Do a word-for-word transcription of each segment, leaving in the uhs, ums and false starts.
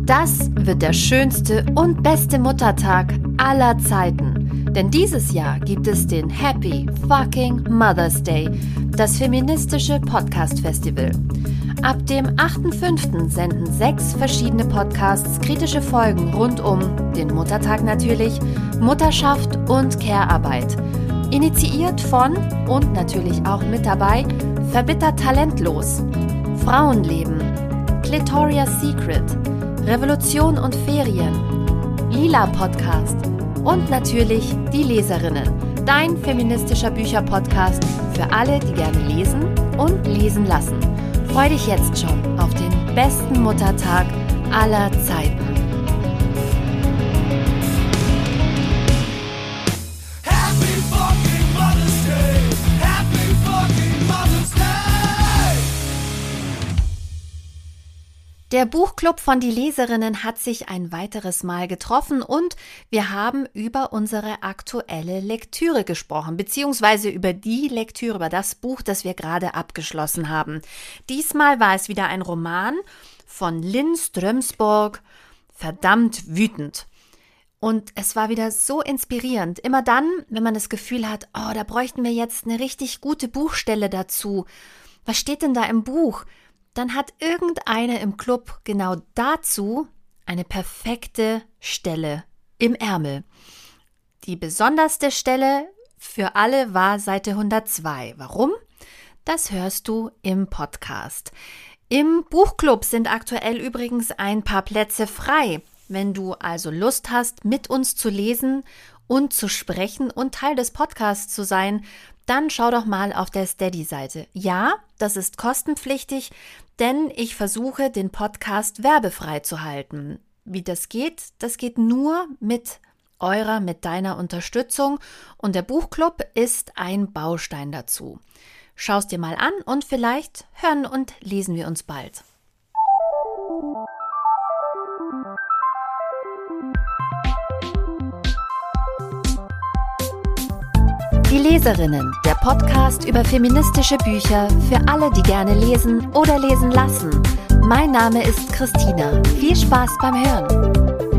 Das wird der schönste und beste Muttertag aller Zeiten. Denn dieses Jahr gibt es den Happy Fucking Mother's Day, das feministische Podcast-Festival. Ab dem achten fünften senden sechs verschiedene Podcasts kritische Folgen rund um den Muttertag natürlich, Mutterschaft und Care-Arbeit. Initiiert von und natürlich auch mit dabei Verbittert Talentlos, Frauenleben, Clitoria's Secret, Revolution und Ferien, Lila Podcast und natürlich die Leserinnen, dein feministischer Bücherpodcast für alle, die gerne lesen und lesen lassen. Freu dich jetzt schon auf den besten Muttertag aller Zeiten. Happy fucking Mother's Day! Happy fucking Mother's Day! Der Buchclub von Die Leserinnen hat sich ein weiteres Mal getroffen und wir haben über unsere aktuelle Lektüre gesprochen, beziehungsweise über die Lektüre, über das Buch, das wir gerade abgeschlossen haben. Diesmal war es wieder ein Roman von Linn Strömsborg, Verdammt wütend. Und es war wieder so inspirierend. Immer dann, wenn man das Gefühl hat, oh, da bräuchten wir jetzt eine richtig gute Buchstelle dazu. Was steht denn da im Buch? Dann hat irgendeine im Club genau dazu eine perfekte Stelle im Ärmel. Die besonderste Stelle für alle war Seite hundertzwei. Warum? Das hörst du im Podcast. Im Buchclub sind aktuell übrigens ein paar Plätze frei. Wenn du also Lust hast, mit uns zu lesen und zu sprechen und Teil des Podcasts zu sein, dann schau doch mal auf der Steady-Seite. Ja, das ist kostenpflichtig, denn ich versuche, den Podcast werbefrei zu halten. Wie das geht? Das geht nur mit eurer, mit deiner Unterstützung und der Buchclub ist ein Baustein dazu. Schau es dir mal an und vielleicht hören und lesen wir uns bald. Die Leserinnen, der Podcast über feministische Bücher für alle, die gerne lesen oder lesen lassen. Mein Name ist Christina. Viel Spaß beim Hören.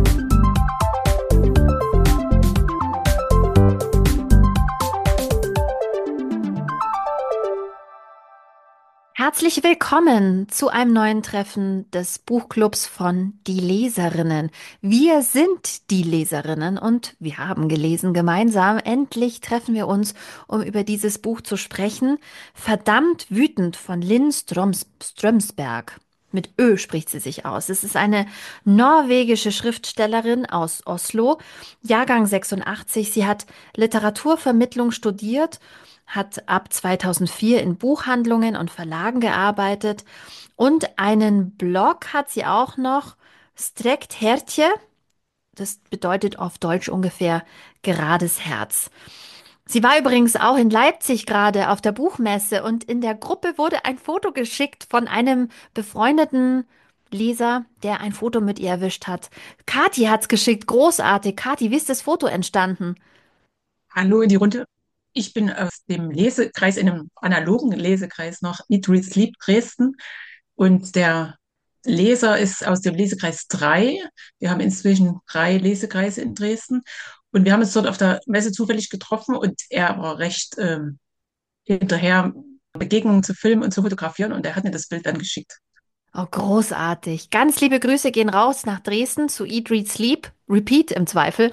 Herzlich willkommen zu einem neuen Treffen des Buchclubs von Die Leserinnen. Wir sind die Leserinnen und wir haben gelesen gemeinsam. Endlich treffen wir uns, um über dieses Buch zu sprechen. Verdammt wütend von Linn Ströms Strömsberg. Mit Ö spricht sie sich aus. Es ist eine norwegische Schriftstellerin aus Oslo, Jahrgang sechsundachtzig. Sie hat Literaturvermittlung studiert, hat ab zweitausendvier in Buchhandlungen und Verlagen gearbeitet und einen Blog hat sie auch noch, Strekt Hertje, das bedeutet auf Deutsch ungefähr gerades Herz. Sie war übrigens auch in Leipzig gerade auf der Buchmesse und in der Gruppe wurde ein Foto geschickt von einem befreundeten Leser, der ein Foto mit ihr erwischt hat. Kathi hat's geschickt, großartig. Kathi, wie ist das Foto entstanden? Hallo in die Runde. Ich bin aus dem Lesekreis, in einem analogen Lesekreis noch, Eat, Read, Sleep Dresden. Und der Leser ist aus dem Lesekreis drei. Wir haben inzwischen drei Lesekreise in Dresden. Und wir haben uns dort auf der Messe zufällig getroffen und er war recht ähm, hinterher, Begegnungen zu filmen und zu fotografieren. Und er hat mir das Bild dann geschickt. Oh, großartig. Ganz liebe Grüße gehen raus nach Dresden zu Eat, Read, Sleep. Repeat im Zweifel.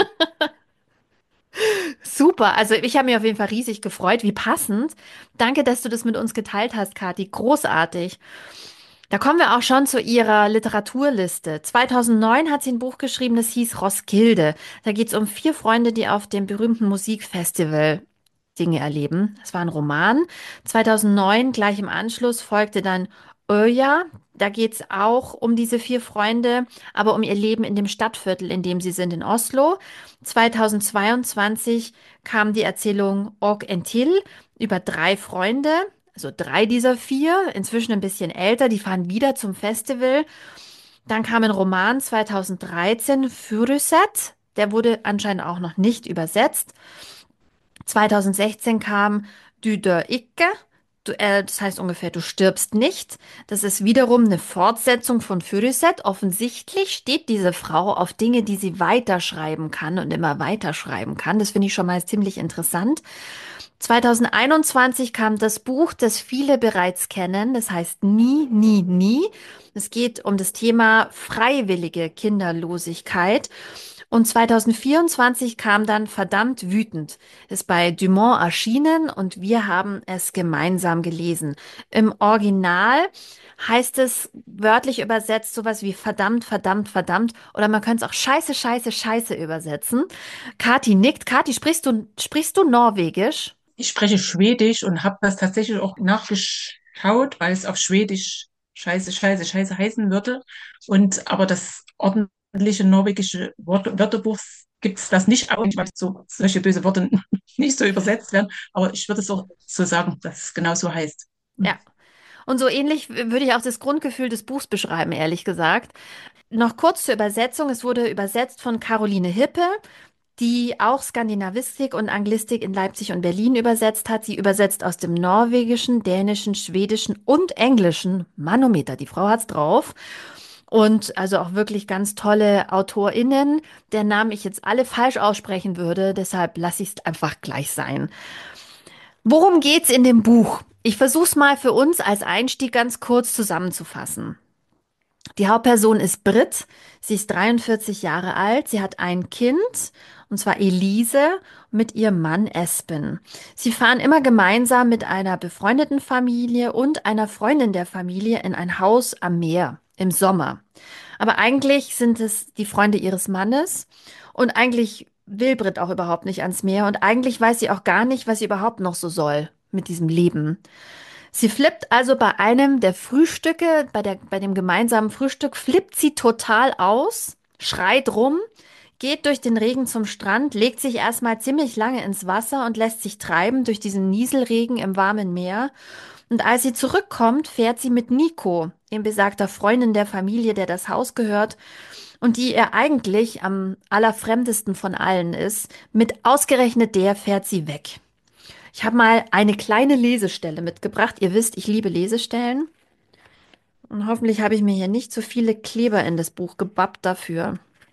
Super, also ich habe mich auf jeden Fall riesig gefreut. Wie passend. Danke, dass du das mit uns geteilt hast, Kathi. Großartig. Da kommen wir auch schon zu ihrer Literaturliste. zweitausendneun hat sie ein Buch geschrieben, das hieß Roskilde. Da geht es um vier Freunde, die auf dem berühmten Musikfestival Dinge erleben. Das war ein Roman. zweitausendneun, gleich im Anschluss, folgte dann Öja. Da geht es auch um diese vier Freunde, aber um ihr Leben in dem Stadtviertel, in dem sie sind, in Oslo. zweitausendzweiundzwanzig kam die Erzählung Og en Till über drei Freunde, also drei dieser vier, inzwischen ein bisschen älter, die fahren wieder zum Festival. Dann kam ein Roman zweitausenddreizehn, Furuset, der wurde anscheinend auch noch nicht übersetzt. zweitausendsechzehn kam Du dør ikke, Du, äh, das heißt ungefähr, du stirbst nicht. Das ist wiederum eine Fortsetzung von Furuset. Offensichtlich steht diese Frau auf Dinge, die sie weiterschreiben kann und immer weiterschreiben kann. Das finde ich schon mal ziemlich interessant. zwanzig einundzwanzig kam das Buch, das viele bereits kennen. Das heißt Nie, nie, nie. Es geht um das Thema freiwillige Kinderlosigkeit. Und zwanzig vierundzwanzig kam dann Verdammt wütend. Ist bei Dumont erschienen und wir haben es gemeinsam gelesen. Im Original heißt es wörtlich übersetzt sowas wie verdammt, verdammt, verdammt. Oder man könnte es auch scheiße, scheiße, scheiße übersetzen. Kathi nickt. Kathi, sprichst du, sprichst du Norwegisch? Ich spreche Schwedisch und habe das tatsächlich auch nachgeschaut, weil es auf Schwedisch Scheiße, Scheiße, Scheiße heißen würde. Und aber das ordentliche norwegische Wort Wörterbuch gibt es das nicht, auch nicht, weil so, solche böse Worte nicht so übersetzt werden. Aber ich würde es auch so sagen, dass es genau so heißt. Ja. Und so ähnlich w- würde ich auch das Grundgefühl des Buchs beschreiben, ehrlich gesagt. Noch kurz zur Übersetzung. Es wurde übersetzt von Caroline Hippe, die auch Skandinavistik und Anglistik in Leipzig und Berlin übersetzt hat. Sie übersetzt aus dem Norwegischen, Dänischen, Schwedischen und Englischen. Manometer, die Frau hat's drauf. Und also auch wirklich ganz tolle AutorInnen, deren Namen ich jetzt alle falsch aussprechen würde. Deshalb lasse ich es einfach gleich sein. Worum geht's in dem Buch? Ich versuche es mal für uns als Einstieg ganz kurz zusammenzufassen. Die Hauptperson ist Brit. Sie ist dreiundvierzig Jahre alt. Sie hat ein Kind, und zwar Elise, mit ihrem Mann Espen. Sie fahren immer gemeinsam mit einer befreundeten Familie und einer Freundin der Familie in ein Haus am Meer im Sommer. Aber eigentlich sind es die Freunde ihres Mannes und eigentlich will Brit auch überhaupt nicht ans Meer und eigentlich weiß sie auch gar nicht, was sie überhaupt noch so soll mit diesem Leben. Sie flippt also bei einem der Frühstücke, bei der, bei dem gemeinsamen Frühstück, flippt sie total aus, schreit rum, geht durch den Regen zum Strand, legt sich erstmal ziemlich lange ins Wasser und lässt sich treiben durch diesen Nieselregen im warmen Meer. Und als sie zurückkommt, fährt sie mit Nico, dem besagter Freundin der Familie, der das Haus gehört und die ihr eigentlich am allerfremdesten von allen ist, mit ausgerechnet der fährt sie weg. Ich habe mal eine kleine Lesestelle mitgebracht. Ihr wisst, ich liebe Lesestellen. Und hoffentlich habe ich mir hier nicht zu viele Kleber in das Buch gebappt dafür.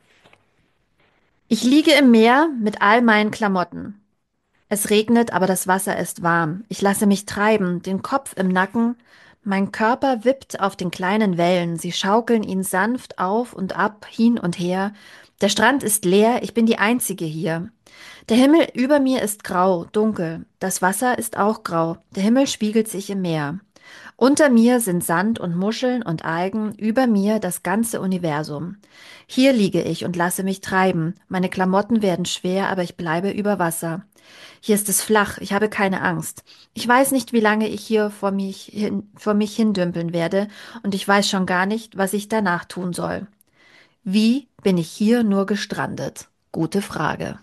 Ich liege im Meer mit all meinen Klamotten. Es regnet, aber das Wasser ist warm. Ich lasse mich treiben, den Kopf im Nacken. Mein Körper wippt auf den kleinen Wellen. Sie schaukeln ihn sanft auf und ab, hin und her. Der Strand ist leer, ich bin die Einzige hier. Der Himmel über mir ist grau, dunkel. Das Wasser ist auch grau. Der Himmel spiegelt sich im Meer. Unter mir sind Sand und Muscheln und Algen, über mir das ganze Universum. Hier liege ich und lasse mich treiben. Meine Klamotten werden schwer, aber ich bleibe über Wasser. Hier ist es flach, ich habe keine Angst. Ich weiß nicht, wie lange ich hier vor mich hin, vor mich hindümpeln werde, und ich weiß schon gar nicht, was ich danach tun soll. Wie bin ich hier nur gestrandet? Gute Frage.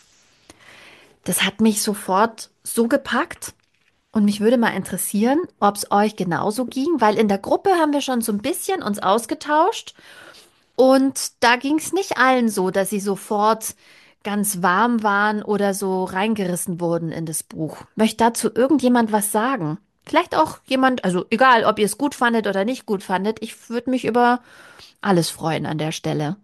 Das hat mich sofort so gepackt. Und mich würde mal interessieren, ob es euch genauso ging, weil in der Gruppe haben wir schon so ein bisschen uns ausgetauscht und da ging es nicht allen so, dass sie sofort ganz warm waren oder so reingerissen wurden in das Buch. Möchte dazu irgendjemand was sagen? Vielleicht auch jemand, also egal, ob ihr es gut fandet oder nicht gut fandet, ich würde mich über alles freuen an der Stelle.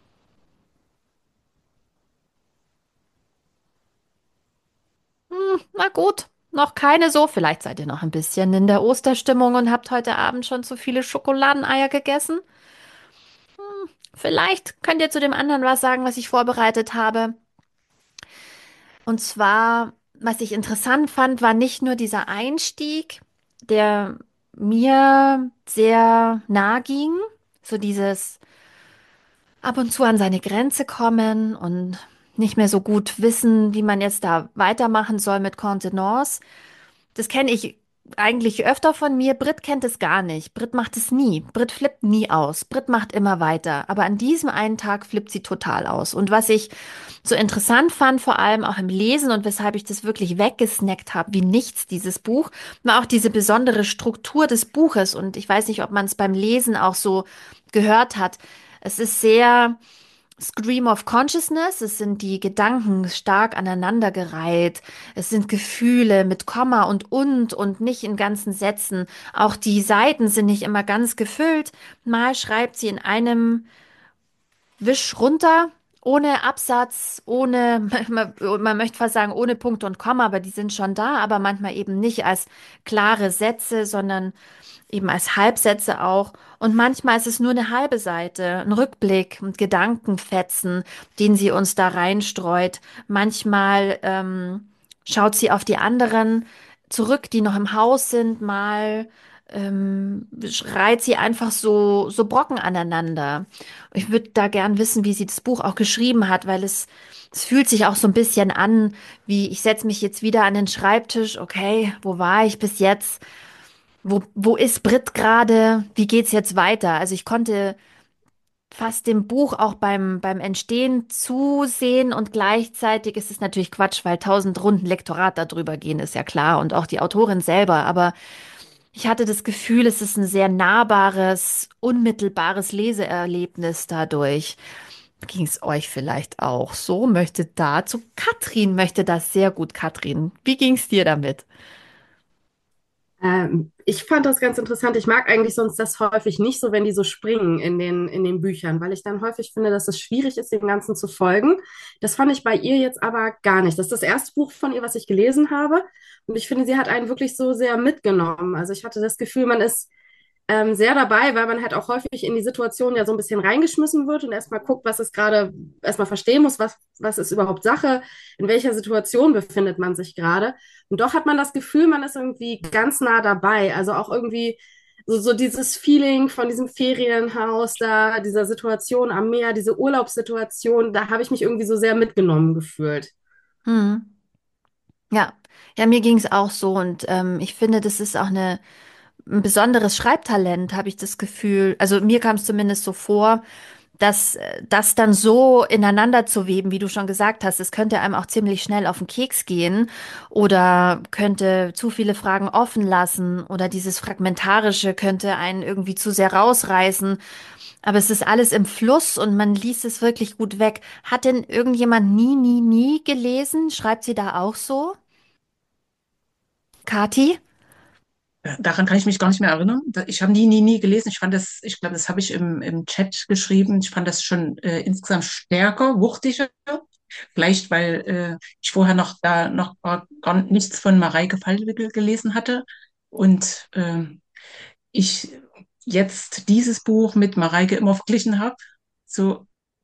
Hm, na gut, noch keine so. Vielleicht seid ihr noch ein bisschen in der Osterstimmung und habt heute Abend schon zu viele Schokoladeneier gegessen. Vielleicht könnt ihr zu dem anderen was sagen, was ich vorbereitet habe. Und zwar, was ich interessant fand, war nicht nur dieser Einstieg, der mir sehr nahe ging, so dieses ab und zu an seine Grenze kommen und nicht mehr so gut wissen, wie man jetzt da weitermachen soll mit Contenance. Das kenne ich eigentlich öfter von mir. Brit kennt es gar nicht. Brit macht es nie. Brit flippt nie aus. Brit macht immer weiter. Aber an diesem einen Tag flippt sie total aus. Und was ich so interessant fand, vor allem auch im Lesen und weshalb ich das wirklich weggesnackt habe, wie nichts, dieses Buch, war auch diese besondere Struktur des Buches. Und ich weiß nicht, ob man es beim Lesen auch so gehört hat. Es ist sehr Stream of Consciousness, es sind die Gedanken stark aneinandergereiht. Es sind Gefühle mit Komma und und und nicht in ganzen Sätzen. Auch die Seiten sind nicht immer ganz gefüllt. Mal schreibt sie in einem Wisch runter, ohne Absatz, ohne, man, man möchte fast sagen, ohne Punkt und Komma, aber die sind schon da, aber manchmal eben nicht als klare Sätze, sondern eben als Halbsätze auch. Und manchmal ist es nur eine halbe Seite, ein Rückblick und Gedankenfetzen, den sie uns da reinstreut. Manchmal ähm, schaut sie auf die anderen zurück, die noch im Haus sind, mal ähm, schreit sie einfach so, so Brocken aneinander. Ich würde da gern wissen, wie sie das Buch auch geschrieben hat, weil es, es fühlt sich auch so ein bisschen an, wie ich setze mich jetzt wieder an den Schreibtisch. Okay, wo war ich bis jetzt? Wo, wo ist Brit gerade? Wie geht's jetzt weiter? Also ich konnte fast dem Buch auch beim, beim Entstehen zusehen und gleichzeitig ist es natürlich Quatsch, weil tausend Runden Lektorat darüber gehen, ist ja klar und auch die Autorin selber. Aber ich hatte das Gefühl, es ist ein sehr nahbares, unmittelbares Leseerlebnis dadurch. Ging es euch vielleicht auch so? Möchte dazu, Katrin möchte das sehr gut, Katrin. Wie ging es dir damit? Ähm, ich fand das ganz interessant. Ich mag eigentlich sonst das häufig nicht so, wenn die so springen in den, in den Büchern, weil ich dann häufig finde, dass es schwierig ist, dem Ganzen zu folgen. Das fand ich bei ihr jetzt aber gar nicht. Das ist das erste Buch von ihr, was ich gelesen habe. Und ich finde, sie hat einen wirklich so sehr mitgenommen. Also ich hatte das Gefühl, man ist ähm, sehr dabei, weil man halt auch häufig in die Situation ja so ein bisschen reingeschmissen wird und erstmal guckt, was es gerade, erstmal verstehen muss, was, was ist überhaupt Sache, in welcher Situation befindet man sich gerade. Und doch hat man das Gefühl, man ist irgendwie ganz nah dabei. Also auch irgendwie so, so dieses Feeling von diesem Ferienhaus da, dieser Situation am Meer, diese Urlaubssituation, da habe ich mich irgendwie so sehr mitgenommen gefühlt. Hm. Ja, ja, mir ging es auch so und ähm, ich finde, das ist auch eine, ein besonderes Schreibtalent, habe ich das Gefühl. Also mir kam es zumindest so vor, dass äh, das dann so ineinander zu weben, wie du schon gesagt hast, es könnte einem auch ziemlich schnell auf den Keks gehen oder könnte zu viele Fragen offen lassen oder dieses Fragmentarische könnte einen irgendwie zu sehr rausreißen. Aber es ist alles im Fluss und man liest es wirklich gut weg. Hat denn irgendjemand nie, nie, nie gelesen? Schreibt sie da auch so? Kati? Äh, Daran kann ich mich gar nicht mehr erinnern. Da- Ich habe nie, nie, nie gelesen. Ich fand das, ich glaube, das habe ich im, im Chat geschrieben. Ich fand das schon äh, insgesamt stärker, wuchtiger. Vielleicht, weil äh, ich vorher noch da noch gar, gar nichts von Mareike Fallwickel gelesen hatte. Und ähm, ich jetzt dieses Buch mit Mareike immer verglichen habe. So,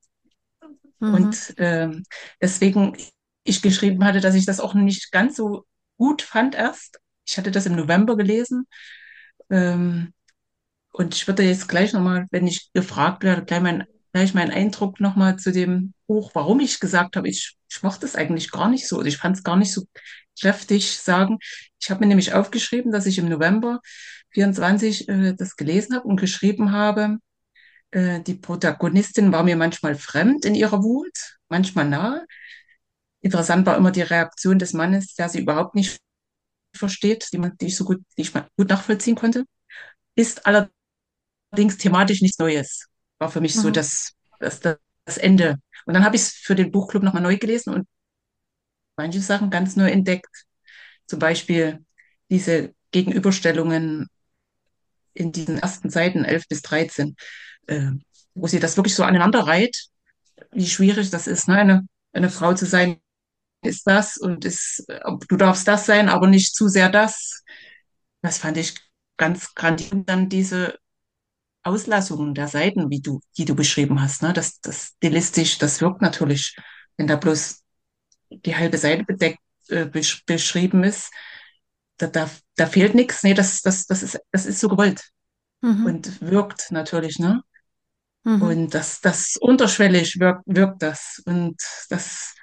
Mhm. und ähm, deswegen ich geschrieben hatte, dass ich das auch nicht ganz so gut fand erst. Ich hatte das im November gelesen. Ähm, und ich würde jetzt gleich nochmal, wenn ich gefragt werde, gleich mein, gleich meinen Eindruck nochmal zu dem Buch, warum ich gesagt habe, ich, ich mochte es eigentlich gar nicht so oder ich fand es gar nicht so kräftig sagen. Ich habe mir nämlich aufgeschrieben, dass ich im November vierundzwanzig äh, das gelesen habe und geschrieben habe, äh, die Protagonistin war mir manchmal fremd in ihrer Wut, manchmal nahe. Interessant war immer die Reaktion des Mannes, der sie überhaupt nicht versteht, die, man, die ich so gut, die ich gut nachvollziehen konnte. Ist allerdings allerdings thematisch nichts Neues. War für mich so Mhm. das, das, das Ende. Und dann habe ich es für den Buchclub nochmal neu gelesen und manche Sachen ganz neu entdeckt. Zum Beispiel diese Gegenüberstellungen in diesen ersten Seiten elf bis dreizehn, äh, wo sie das wirklich so aneinander reiht, wie schwierig das ist, ne? Eine, eine Frau zu sein, ist das und ist, äh, du darfst das sein, aber nicht zu sehr das. Das fand ich ganz grandios. Und dann diese Auslassungen der Seiten, wie du, die du beschrieben hast, ne? Das, das stilistisch, das wirkt natürlich, wenn da bloß die halbe Seite bedeckt, äh, besch beschrieben ist, da, da, da fehlt nichts. Nee, das, das, das ist, das ist so gewollt Mhm. und wirkt natürlich, ne? Mhm. Und das, das unterschwellig wirkt, wirkt das. Und das,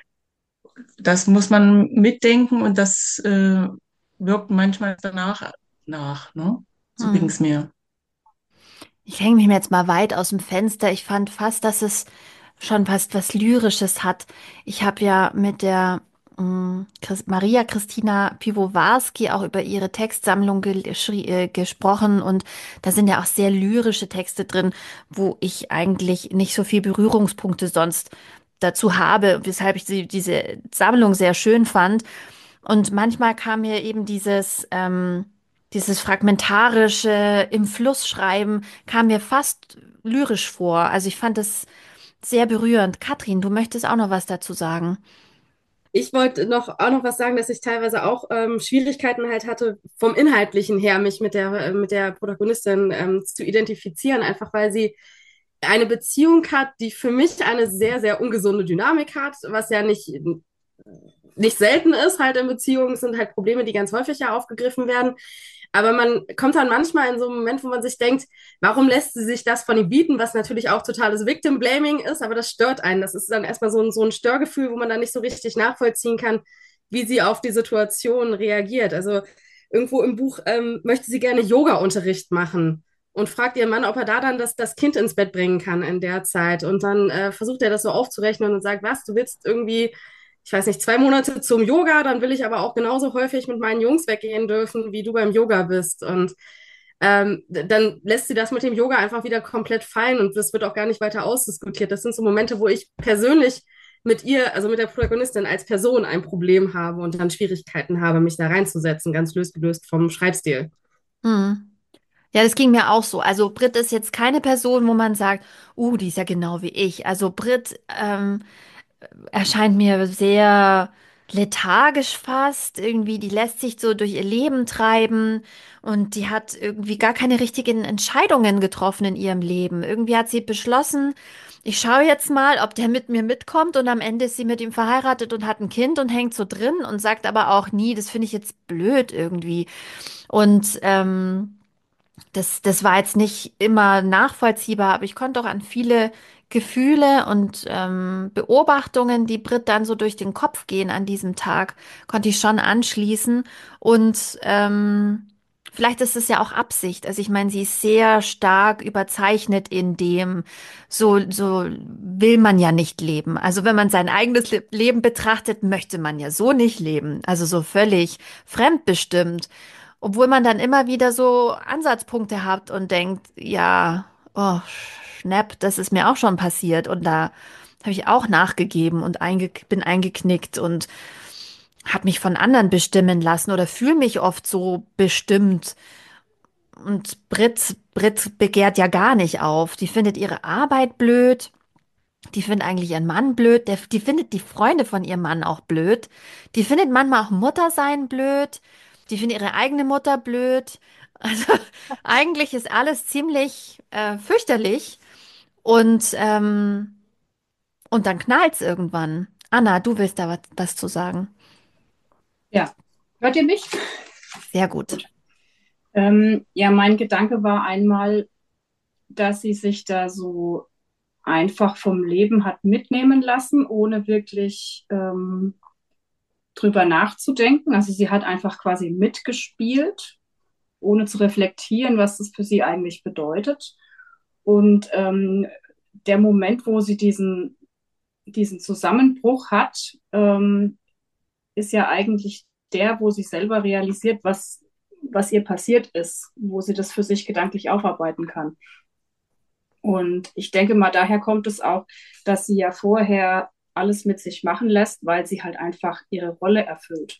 das muss man mitdenken und das äh, wirkt manchmal danach nach, ne? So ging Mhm. es mir. Ich hänge mich jetzt mal weit aus dem Fenster. Ich fand fast, dass es schon fast was Lyrisches hat. Ich habe ja mit der mh, Chris, Maria Christina Piwowarski auch über ihre Textsammlung ge schrie- äh, gesprochen und da sind ja auch sehr lyrische Texte drin, wo ich eigentlich nicht so viel Berührungspunkte sonst dazu habe, weshalb ich sie, diese Sammlung sehr schön fand. Und manchmal kam mir eben dieses, ähm, dieses fragmentarische im Fluss schreiben, kam mir fast lyrisch vor. Also ich fand es sehr berührend. Katrin, du möchtest auch noch was dazu sagen? Ich wollte noch auch noch was sagen, dass ich teilweise auch ähm, Schwierigkeiten halt hatte, vom Inhaltlichen her mich mit der, äh, mit der Protagonistin ähm, zu identifizieren, einfach weil sie eine Beziehung hat, die für mich eine sehr, sehr ungesunde Dynamik hat, was ja nicht, nicht selten ist halt in Beziehungen, es sind halt Probleme, die ganz häufig ja aufgegriffen werden. Aber man kommt dann manchmal in so einen Moment, wo man sich denkt, warum lässt sie sich das von ihm bieten, was natürlich auch totales Victim-Blaming ist, aber das stört einen. Das ist dann erstmal so ein, so ein Störgefühl, wo man dann nicht so richtig nachvollziehen kann, wie sie auf die Situation reagiert. Also irgendwo im Buch ähm, möchte sie gerne Yoga-Unterricht machen und fragt ihren Mann, ob er da dann das, das Kind ins Bett bringen kann in der Zeit. Und dann äh, versucht er das so aufzurechnen und sagt, was, du willst irgendwie ich weiß nicht, zwei Monate zum Yoga, dann will ich aber auch genauso häufig mit meinen Jungs weggehen dürfen, wie du beim Yoga bist. Und ähm, dann lässt sie das mit dem Yoga einfach wieder komplett fallen und das wird auch gar nicht weiter ausdiskutiert. Das sind so Momente, wo ich persönlich mit ihr, also mit der Protagonistin als Person ein Problem habe und dann Schwierigkeiten habe, mich da reinzusetzen, ganz losgelöst vom Schreibstil. Hm. Ja, das ging mir auch so. Also Brit ist jetzt keine Person, wo man sagt, uh, die ist ja genau wie ich. Also Brit ähm, erscheint mir sehr lethargisch fast. Irgendwie, die lässt sich so durch ihr Leben treiben und die hat irgendwie gar keine richtigen Entscheidungen getroffen in ihrem Leben. Irgendwie hat sie beschlossen, ich schaue jetzt mal, ob der mit mir mitkommt und am Ende ist sie mit ihm verheiratet und hat ein Kind und hängt so drin und sagt aber auch nie, das finde ich jetzt blöd irgendwie. Und ähm, das, das war jetzt nicht immer nachvollziehbar, aber ich konnte auch an viele Gefühle und ähm, Beobachtungen, die Brit dann so durch den Kopf gehen an diesem Tag, konnte ich schon anschließen. Und ähm, vielleicht ist es ja auch Absicht. Also ich meine, sie ist sehr stark überzeichnet in dem, so, so will man ja nicht leben. Also wenn man sein eigenes Le Leben betrachtet, möchte man ja so nicht leben. Also so völlig fremdbestimmt. Obwohl man dann immer wieder so Ansatzpunkte hat und denkt, ja, oh, Schnapp, das ist mir auch schon passiert. Und da habe ich auch nachgegeben und einge bin eingeknickt und habe mich von anderen bestimmen lassen oder fühle mich oft so bestimmt. Und Brit, Brit begehrt ja gar nicht auf. Die findet ihre Arbeit blöd. Die findet eigentlich ihren Mann blöd. Der, die findet die Freunde von ihrem Mann auch blöd. Die findet manchmal auch Muttersein blöd. Die findet ihre eigene Mutter blöd. Also eigentlich ist alles ziemlich äh, fürchterlich. Und, ähm, und dann knallt's irgendwann. Anna, du willst da was, was zu sagen. Ja, hört ihr mich? Sehr gut. Gut. Ähm, ja, mein Gedanke war einmal, dass sie sich da so einfach vom Leben hat mitnehmen lassen, ohne wirklich ähm, drüber nachzudenken. Also sie hat einfach quasi mitgespielt, ohne zu reflektieren, was das für sie eigentlich bedeutet. Und ähm, der Moment, wo sie diesen, diesen Zusammenbruch hat, ähm, ist ja eigentlich der, wo sie selber realisiert, was, was ihr passiert ist, wo sie das für sich gedanklich aufarbeiten kann. Und ich denke mal, daher kommt es auch, dass sie ja vorher alles mit sich machen lässt, weil sie halt einfach ihre Rolle erfüllt.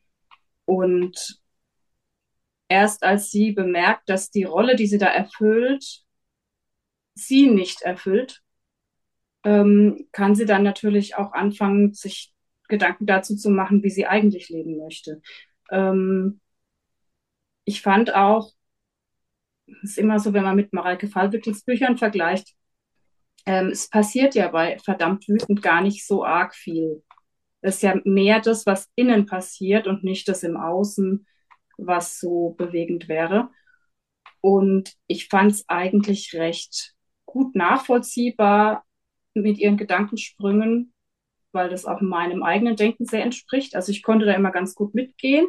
Und erst als sie bemerkt, dass die Rolle, die sie da erfüllt, sie nicht erfüllt, ähm, kann sie dann natürlich auch anfangen, sich Gedanken dazu zu machen, wie sie eigentlich leben möchte. Ähm, ich fand auch, es ist immer so, wenn man mit Mareike Fallwickels Büchern vergleicht, ähm, es passiert ja bei verdammt wütend gar nicht so arg viel. Es ist ja mehr das, was innen passiert und nicht das im Außen, was so bewegend wäre. Und ich fand es eigentlich recht gut nachvollziehbar mit ihren Gedankensprüngen, weil das auch meinem eigenen Denken sehr entspricht. Also ich konnte da immer ganz gut mitgehen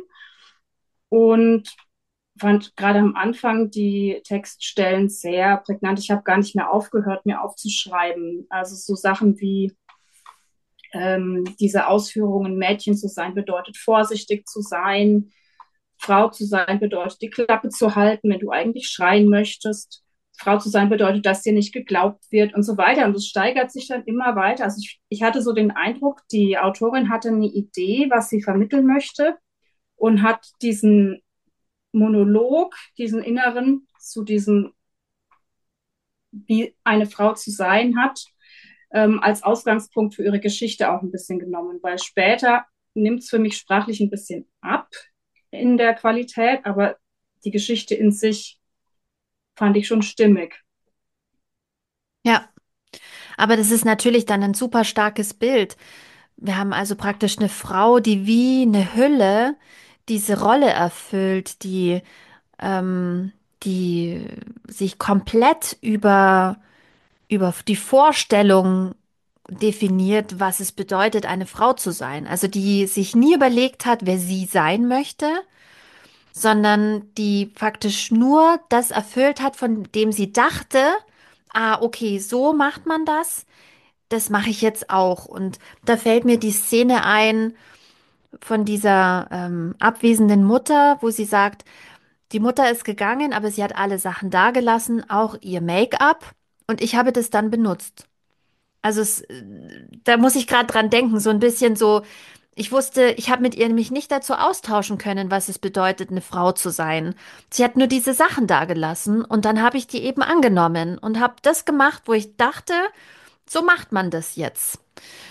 und fand gerade am Anfang die Textstellen sehr prägnant. Ich habe gar nicht mehr aufgehört, mir aufzuschreiben. Also so Sachen wie, ähm, diese Ausführungen, Mädchen zu sein bedeutet vorsichtig zu sein, Frau zu sein bedeutet die Klappe zu halten, wenn du eigentlich schreien möchtest. Frau zu sein bedeutet, dass dir nicht geglaubt wird und so weiter. Und es steigert sich dann immer weiter. Also ich, ich hatte so den Eindruck, die Autorin hatte eine Idee, was sie vermitteln möchte und hat diesen Monolog, diesen inneren zu diesem, wie eine Frau zu sein hat, ähm, als Ausgangspunkt für ihre Geschichte auch ein bisschen genommen, weil später nimmt es für mich sprachlich ein bisschen ab in der Qualität, aber die Geschichte in sich fand ich schon stimmig. Ja, aber das ist natürlich dann ein super starkes Bild. Wir haben also praktisch eine Frau, die wie eine Hülle diese Rolle erfüllt, die, ähm, die sich komplett über, über die Vorstellung definiert, was es bedeutet, eine Frau zu sein. Also die sich nie überlegt hat, wer sie sein möchte, sondern die praktisch nur das erfüllt hat, von dem sie dachte, ah, okay, so macht man das, das mache ich jetzt auch. Und da fällt mir die Szene ein von dieser ähm, abwesenden Mutter, wo sie sagt, die Mutter ist gegangen, aber sie hat alle Sachen dagelassen, auch ihr Make-up, und ich habe das dann benutzt. Also es, äh, da muss ich gerade dran denken, so ein bisschen so, ich wusste, ich habe mit ihr nämlich nicht dazu austauschen können, was es bedeutet, eine Frau zu sein. Sie hat nur diese Sachen dagelassen und dann habe ich die eben angenommen und habe das gemacht, wo ich dachte, so macht man das jetzt.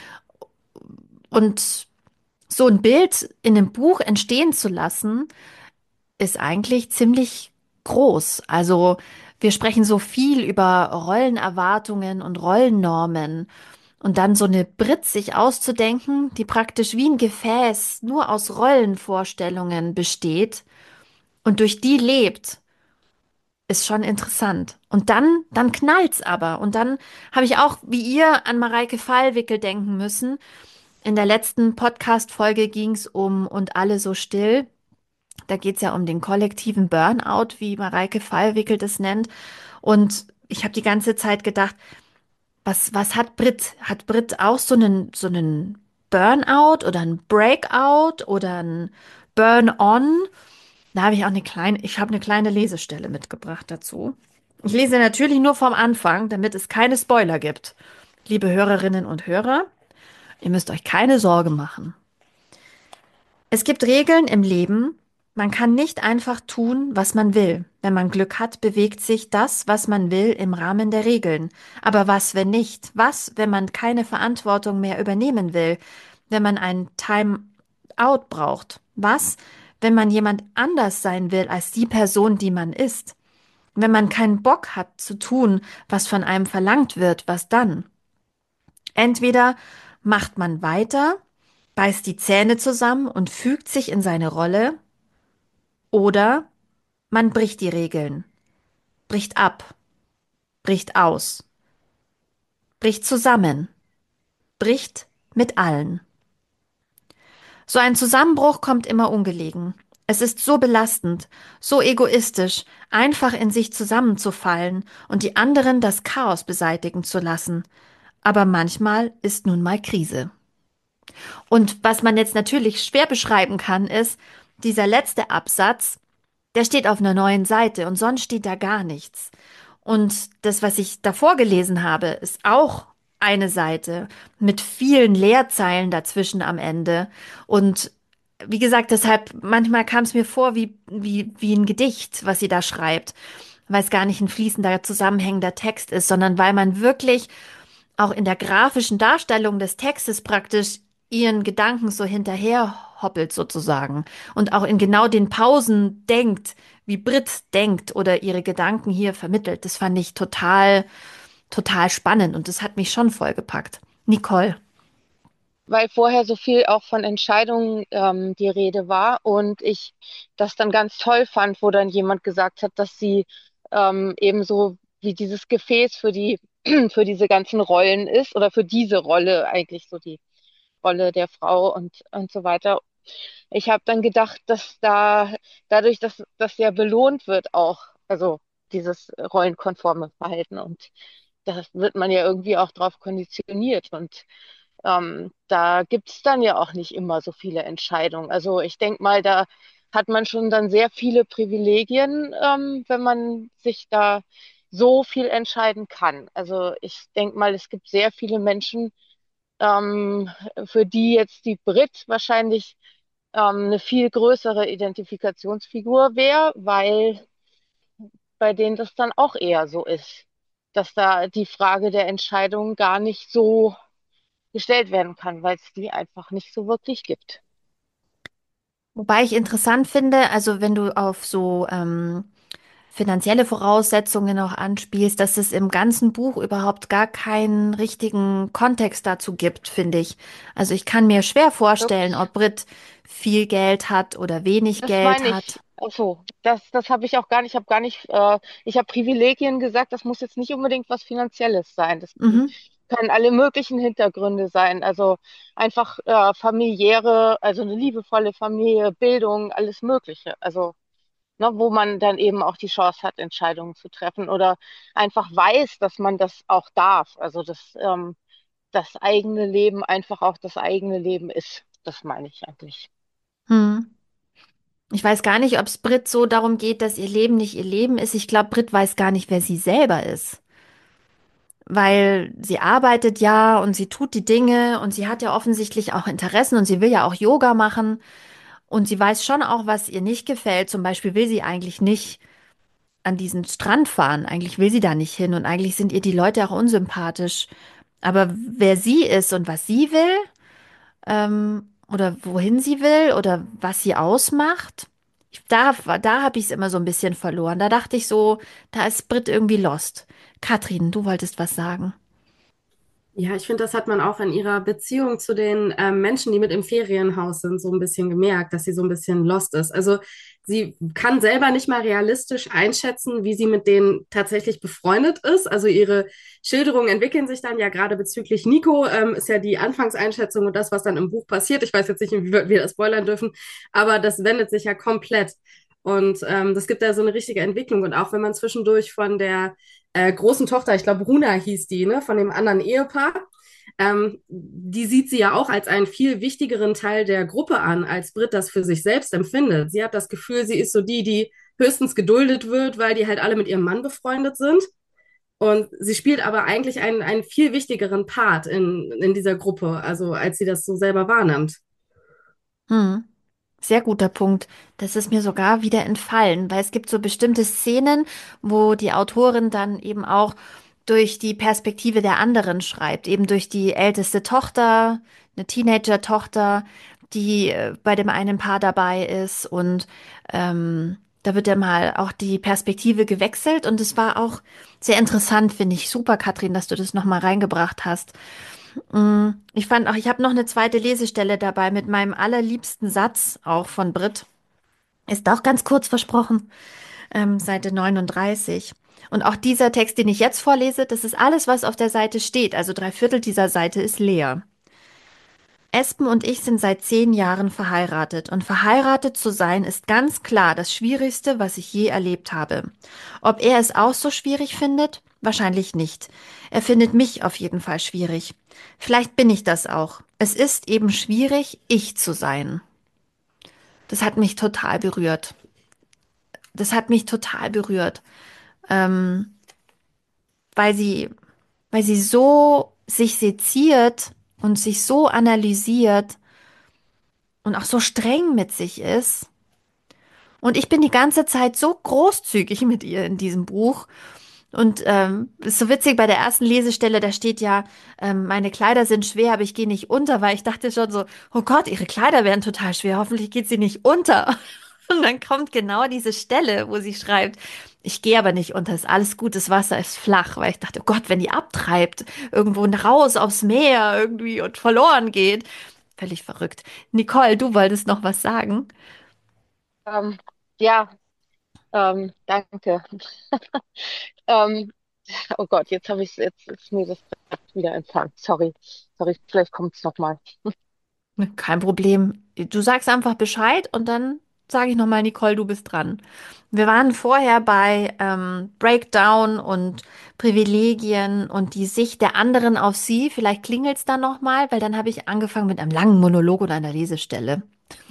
Und so ein Bild in einem Buch entstehen zu lassen, ist eigentlich ziemlich groß. Also wir sprechen so viel über Rollenerwartungen und Rollennormen. Und dann so eine Brit sich auszudenken, die praktisch wie ein Gefäß nur aus Rollenvorstellungen besteht und durch die lebt, ist schon interessant. Und dann, dann knallt's aber. Und dann habe ich auch, wie ihr, an Mareike Fallwickel denken müssen. In der letzten Podcast-Folge ging's um Und alle so still. Da geht's ja um den kollektiven Burnout, wie Mareike Fallwickel das nennt. Und ich habe die ganze Zeit gedacht, Was, was hat Brit? Hat Brit auch so einen, so einen Burnout oder einen Breakout oder einen Burn-on? Da habe ich auch eine kleine, ich habe eine kleine Lesestelle mitgebracht dazu. Ich lese natürlich nur vom Anfang, damit es keine Spoiler gibt. Liebe Hörerinnen und Hörer, ihr müsst euch keine Sorge machen. Es gibt Regeln im Leben. Man kann nicht einfach tun, was man will. Wenn man Glück hat, bewegt sich das, was man will, im Rahmen der Regeln. Aber was, wenn nicht? Was, wenn man keine Verantwortung mehr übernehmen will? Wenn man ein Time-out braucht? Was, wenn man jemand anders sein will als die Person, die man ist? Wenn man keinen Bock hat zu tun, was von einem verlangt wird, was dann? Entweder macht man weiter, beißt die Zähne zusammen und fügt sich in seine Rolle, oder man bricht die Regeln, bricht ab, bricht aus, bricht zusammen, bricht mit allen. So ein Zusammenbruch kommt immer ungelegen. Es ist so belastend, so egoistisch, einfach in sich zusammenzufallen und die anderen das Chaos beseitigen zu lassen. Aber manchmal ist nun mal Krise. Und was man jetzt natürlich schwer beschreiben kann, ist, dieser letzte Absatz, der steht auf einer neuen Seite und sonst steht da gar nichts. Und das, was ich davor gelesen habe, ist auch eine Seite mit vielen Leerzeilen dazwischen am Ende. Und wie gesagt, deshalb, manchmal kam es mir vor wie, wie, wie ein Gedicht, was sie da schreibt, weil es gar nicht ein fließender, zusammenhängender Text ist, sondern weil man wirklich auch in der grafischen Darstellung des Textes praktisch ihren Gedanken so hinterher hoppelt sozusagen und auch in genau den Pausen denkt, wie Brit denkt oder ihre Gedanken hier vermittelt. Das fand ich total, total spannend und das hat mich schon vollgepackt. Nicole. Weil vorher so viel auch von Entscheidungen ähm, die Rede war und ich das dann ganz toll fand, wo dann jemand gesagt hat, dass sie ähm, eben so wie dieses Gefäß für die für diese ganzen Rollen ist oder für diese Rolle eigentlich so die Rolle der Frau und und so weiter. Ich habe dann gedacht, dass da dadurch, dass das ja belohnt wird auch, also dieses rollenkonforme Verhalten und das wird man ja irgendwie auch drauf konditioniert und ähm, da gibt es dann ja auch nicht immer so viele Entscheidungen. Also ich denke mal, da hat man schon dann sehr viele Privilegien, ähm, wenn man sich da so viel entscheiden kann. Also ich denke mal, es gibt sehr viele Menschen, ähm, für die jetzt die Brit wahrscheinlich ähm, eine viel größere Identifikationsfigur wäre, weil bei denen das dann auch eher so ist, dass da die Frage der Entscheidung gar nicht so gestellt werden kann, weil es die einfach nicht so wirklich gibt. Wobei ich interessant finde, also wenn du auf so ähm, finanzielle Voraussetzungen noch anspielst, dass es im ganzen Buch überhaupt gar keinen richtigen Kontext dazu gibt, finde ich. Also ich kann mir schwer vorstellen, Wirklich. ob Brit viel Geld hat oder wenig Das Geld meine hat. ich. Ach so, das, das habe ich auch gar nicht. Ich habe gar nicht, äh, ich habe Privilegien gesagt, das muss jetzt nicht unbedingt was Finanzielles sein. Das Mhm. können alle möglichen Hintergründe sein. Also einfach äh, familiäre, also eine liebevolle Familie, Bildung, alles Mögliche. Also, ne, wo man dann eben auch die Chance hat, Entscheidungen zu treffen oder einfach weiß, dass man das auch darf. Also dass ähm, das eigene Leben einfach auch das eigene Leben ist. Das meine ich eigentlich. Hm. Ich weiß gar nicht, ob es Brit so darum geht, dass ihr Leben nicht ihr Leben ist. Ich glaube, Brit weiß gar nicht, wer sie selber ist. Weil sie arbeitet ja und sie tut die Dinge und sie hat ja offensichtlich auch Interessen und sie will ja auch Yoga machen und sie weiß schon auch, was ihr nicht gefällt. Zum Beispiel will sie eigentlich nicht an diesen Strand fahren. Eigentlich will sie da nicht hin und eigentlich sind ihr die Leute auch unsympathisch. Aber wer sie ist und was sie will, ähm, oder wohin sie will oder was sie ausmacht, ich- da, da habe ich es immer so ein bisschen verloren. Da dachte ich so, da ist Brit irgendwie lost. Katrin, du wolltest was sagen. Ja, ich finde, das hat man auch in ihrer Beziehung zu den ähm, Menschen, die mit im Ferienhaus sind, so ein bisschen gemerkt, dass sie so ein bisschen lost ist. Also sie kann selber nicht mal realistisch einschätzen, wie sie mit denen tatsächlich befreundet ist. Also ihre Schilderungen entwickeln sich dann ja gerade bezüglich Nico, ähm, ist ja die Anfangseinschätzung und das, was dann im Buch passiert. Ich weiß jetzt nicht, inwieweit wir das spoilern dürfen, aber das wendet sich ja komplett. Und ähm, das gibt da so eine richtige Entwicklung. Und auch wenn man zwischendurch von der äh, großen Tochter, ich glaube, Runa hieß die, ne, von dem anderen Ehepaar. Ähm, die sieht sie ja auch als einen viel wichtigeren Teil der Gruppe an, als Brit das für sich selbst empfindet. Sie hat das Gefühl, sie ist so die, die höchstens geduldet wird, weil die halt alle mit ihrem Mann befreundet sind. Und sie spielt aber eigentlich einen, einen viel wichtigeren Part in, in dieser Gruppe, also als sie das so selber wahrnimmt. Hm. Sehr guter Punkt. Das ist mir sogar wieder entfallen, weil es gibt so bestimmte Szenen, wo die Autorin dann eben auch durch die Perspektive der anderen schreibt, eben durch die älteste Tochter, eine Teenager-Tochter, die äh, bei dem einen Paar dabei ist und ähm, da wird ja mal auch die Perspektive gewechselt und es war auch sehr interessant, finde ich. Super, Katrin, dass du das nochmal reingebracht hast. Mm, Ich fand auch, ich habe noch eine zweite Lesestelle dabei mit meinem allerliebsten Satz, auch von Brit. Ist auch ganz kurz versprochen, ähm, Seite neununddreißig. Und auch dieser Text, den ich jetzt vorlese, das ist alles, was auf der Seite steht. Also drei Viertel dieser Seite ist leer. Espen und ich sind seit zehn Jahren verheiratet und verheiratet zu sein ist ganz klar das Schwierigste, was ich je erlebt habe. Ob er es auch so schwierig findet? Wahrscheinlich nicht. Er findet mich auf jeden Fall schwierig. Vielleicht bin ich das auch. Es ist eben schwierig, ich zu sein. Das hat mich total berührt. Das hat mich total berührt, ähm, weil sie, weil sie so sich seziert und sich so analysiert und auch so streng mit sich ist. Und ich bin die ganze Zeit so großzügig mit ihr in diesem Buch. Und ähm, ist so witzig, bei der ersten Lesestelle, da steht ja, ähm, meine Kleider sind schwer, aber ich gehe nicht unter, weil ich dachte schon so, oh Gott, ihre Kleider wären total schwer, hoffentlich geht sie nicht unter. Und dann kommt genau diese Stelle, wo sie schreibt, ich gehe aber nicht unter, ist alles gut, das Wasser ist flach, weil ich dachte, oh Gott, wenn die abtreibt, irgendwo raus aufs Meer irgendwie und verloren geht. Völlig verrückt. Nicole, du wolltest noch was sagen? Ähm, ja, ähm, danke. Ähm, oh Gott, jetzt habe ich jetzt ist mir das grad wieder entfallen. Sorry, sorry, vielleicht kommt es nochmal. Kein Problem. Du sagst einfach Bescheid und dann sage ich nochmal, Nicole, du bist dran. Wir waren vorher bei ähm, Breakdown und Privilegien und die Sicht der anderen auf sie. Vielleicht klingelt's da nochmal, weil dann habe ich angefangen mit einem langen Monolog oder einer Lesestelle.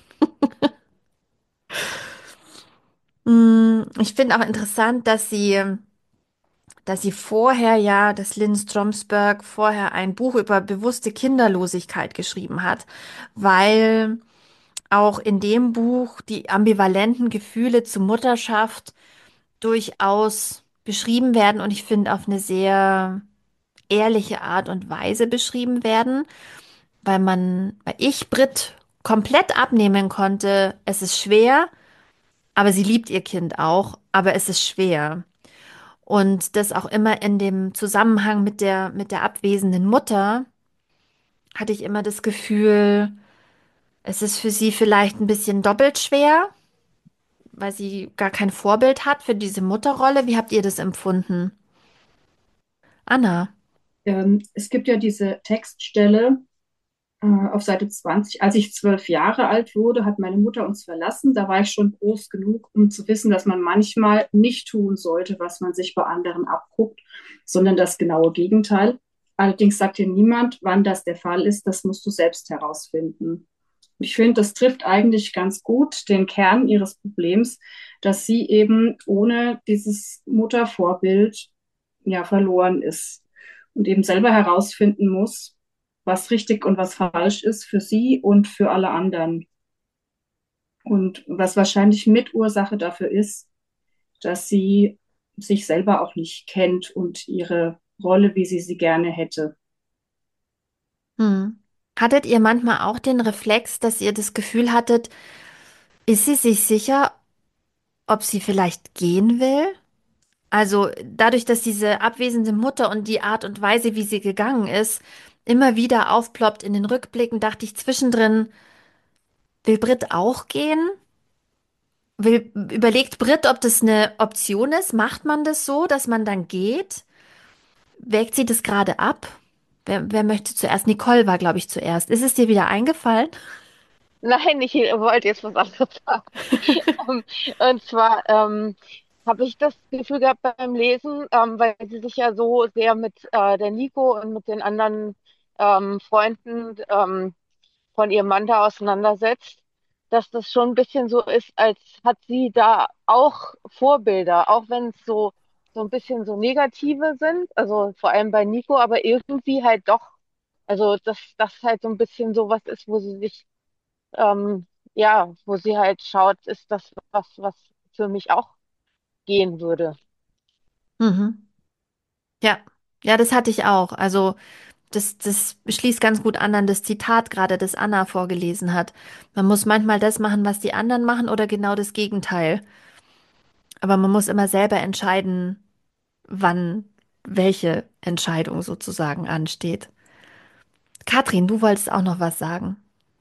Mm, Ich finde auch interessant, dass sie, dass sie vorher ja, dass Lynn Stromsberg vorher ein Buch über bewusste Kinderlosigkeit geschrieben hat, weil auch in dem Buch die ambivalenten Gefühle zur Mutterschaft durchaus beschrieben werden und ich finde auf eine sehr ehrliche Art und Weise beschrieben werden, weil man, weil ich Brit komplett abnehmen konnte, es ist schwer, aber sie liebt ihr Kind auch, aber es ist schwer. Und das auch immer in dem Zusammenhang mit der, mit der abwesenden Mutter hatte ich immer das Gefühl, es ist für sie vielleicht ein bisschen doppelt schwer, weil sie gar kein Vorbild hat für diese Mutterrolle. Wie habt ihr das empfunden? Anna. Ähm, es gibt ja diese Textstelle äh, auf Seite zwanzig. Als ich zwölf Jahre alt wurde, hat meine Mutter uns verlassen. Da war ich schon groß genug, um zu wissen, dass man manchmal nicht tun sollte, was man sich bei anderen abguckt, sondern das genaue Gegenteil. Allerdings sagt dir niemand, wann das der Fall ist. Das musst du selbst herausfinden. Und ich finde, das trifft eigentlich ganz gut den Kern ihres Problems, dass sie eben ohne dieses Muttervorbild ja verloren ist und eben selber herausfinden muss, was richtig und was falsch ist für sie und für alle anderen. Und was wahrscheinlich Mitursache dafür ist, dass sie sich selber auch nicht kennt und ihre Rolle, wie sie sie gerne hätte. Hm. Hattet ihr manchmal auch den Reflex, dass ihr das Gefühl hattet, ist sie sich sicher, ob sie vielleicht gehen will? Also dadurch, dass diese abwesende Mutter und die Art und Weise, wie sie gegangen ist, immer wieder aufploppt in den Rückblicken, dachte ich zwischendrin, will Brit auch gehen? Will, überlegt Brit, ob das eine Option ist? Macht man das so, dass man dann geht? Wägt sie das gerade ab? Wer, wer möchte zuerst? Nicole war, glaube ich, zuerst. Ist es dir wieder eingefallen? Nein, ich wollte jetzt was anderes sagen. Ähm, Und zwar ähm, habe ich das Gefühl gehabt beim Lesen, ähm, weil sie sich ja so sehr mit äh, der Nico und mit den anderen ähm, Freunden ähm, von ihrem Mann da auseinandersetzt, dass das schon ein bisschen so ist, als hat sie da auch Vorbilder, auch wenn es so, so ein bisschen so negative sind, also vor allem bei Nico, aber irgendwie halt doch, also dass das halt so ein bisschen so was ist, wo sie sich ähm, ja, wo sie halt schaut, ist das was, was für mich auch gehen würde. Mhm. Ja, ja, das hatte ich auch. Also das, das schließt ganz gut an an das Zitat gerade, das Anna vorgelesen hat. Man muss manchmal das machen, was die anderen machen oder genau das Gegenteil. Aber man muss immer selber entscheiden, wann welche Entscheidung sozusagen ansteht. Katrin, du wolltest auch noch was sagen.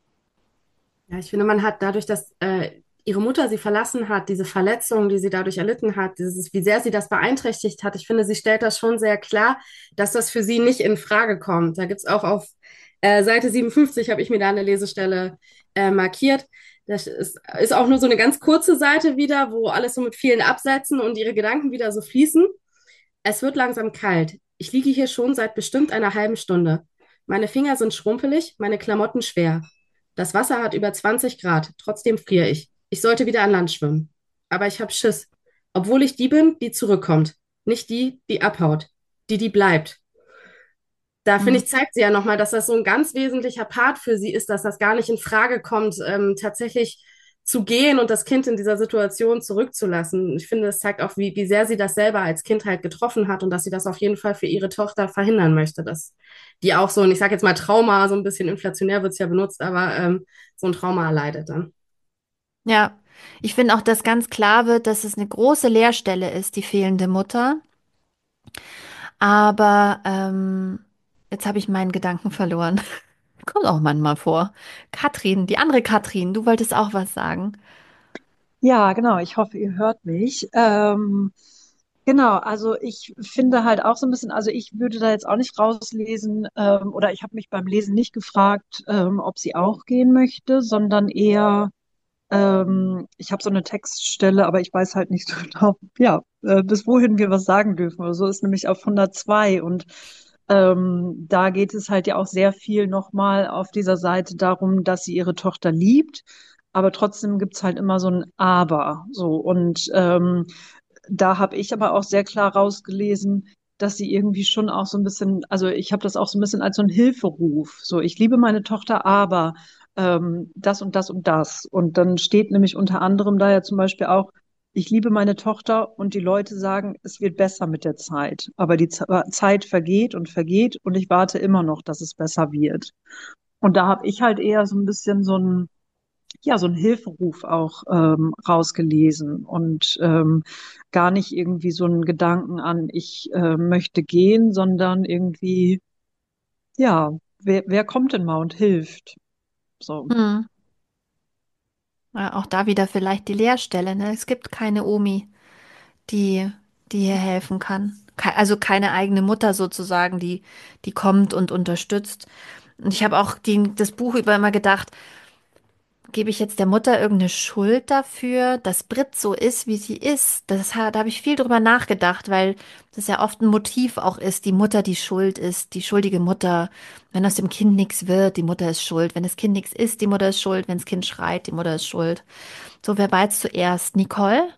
Ja, ich finde, man hat dadurch, dass äh, ihre Mutter sie verlassen hat, diese Verletzung, die sie dadurch erlitten hat, dieses, wie sehr sie das beeinträchtigt hat, ich finde, sie stellt das schon sehr klar, dass das für sie nicht in Frage kommt. Da gibt's auch auf äh, Seite siebenundfünfzig, habe ich mir da eine Lesestelle äh, markiert. Das ist, ist auch nur so eine ganz kurze Seite wieder, wo alles so mit vielen Absätzen und ihre Gedanken wieder so fließen. Es wird langsam kalt. Ich liege hier schon seit bestimmt einer halben Stunde. Meine Finger sind schrumpelig, meine Klamotten schwer. Das Wasser hat über zwanzig Grad, trotzdem friere ich. Ich sollte wieder an Land schwimmen. Aber ich habe Schiss, obwohl ich die bin, die zurückkommt. Nicht die, die abhaut. Die, die bleibt. Da finde Mhm. ich, zeigt sie ja nochmal, dass das so ein ganz wesentlicher Part für sie ist, dass das gar nicht in Frage kommt, ähm, tatsächlich zu gehen und das Kind in dieser Situation zurückzulassen. Ich finde, das zeigt auch, wie, wie sehr sie das selber als Kind halt getroffen hat und dass sie das auf jeden Fall für ihre Tochter verhindern möchte, dass die auch so, und ich sage jetzt mal Trauma, so ein bisschen inflationär wird es ja benutzt, aber ähm, so ein Trauma erleidet dann. Ja, ich finde auch, dass ganz klar wird, dass es eine große Leerstelle ist, die fehlende Mutter. Aber ähm, jetzt habe ich meinen Gedanken verloren. Kommt auch manchmal vor. Katrin, die andere Katrin, du wolltest auch was sagen. Ja, genau. Ich hoffe, ihr hört mich. Ähm, genau, also ich finde halt auch so ein bisschen, also ich würde da jetzt auch nicht rauslesen, ähm, oder ich habe mich beim Lesen nicht gefragt, ähm, ob sie auch gehen möchte, sondern eher, Ähm, ich habe so eine Textstelle, aber ich weiß halt nicht so genau, ja, äh, bis wohin wir was sagen dürfen. Oder so ist nämlich auf hundertzwei und ähm, da geht es halt ja auch sehr viel nochmal auf dieser Seite darum, dass sie ihre Tochter liebt, aber trotzdem gibt's halt immer so ein Aber. So und ähm, da habe ich aber auch sehr klar rausgelesen, dass sie irgendwie schon auch so ein bisschen, also ich habe das auch so ein bisschen als so ein Hilferuf. So, ich liebe meine Tochter, aber ähm, das und das und das. Und dann steht nämlich unter anderem da ja zum Beispiel auch, ich liebe meine Tochter und die Leute sagen, es wird besser mit der Zeit. Aber die Z Zeit vergeht und vergeht und ich warte immer noch, dass es besser wird. Und da habe ich halt eher so ein bisschen so ein ja, so ein Hilferuf auch ähm, rausgelesen und ähm, gar nicht irgendwie so einen Gedanken an, ich äh, möchte gehen, sondern irgendwie, ja, wer, wer kommt denn mal und hilft? So. Hm. Ja, auch da wieder vielleicht die Leerstelle, ne? Es gibt keine Omi, die, die hier helfen kann. Ke- Also keine eigene Mutter sozusagen, die, die kommt und unterstützt. Und ich habe auch die, das Buch über immer gedacht, gebe ich jetzt der Mutter irgendeine Schuld dafür, dass Brit so ist, wie sie ist? Das, ha- da habe ich viel drüber nachgedacht, weil das ja oft ein Motiv auch ist, die Mutter, die schuld ist, die schuldige Mutter. Wenn aus dem Kind nichts wird, die Mutter ist schuld. Wenn das Kind nichts ist, die Mutter ist schuld. Wenn das Kind schreit, die Mutter ist schuld. So, wer war jetzt zuerst? Nicole?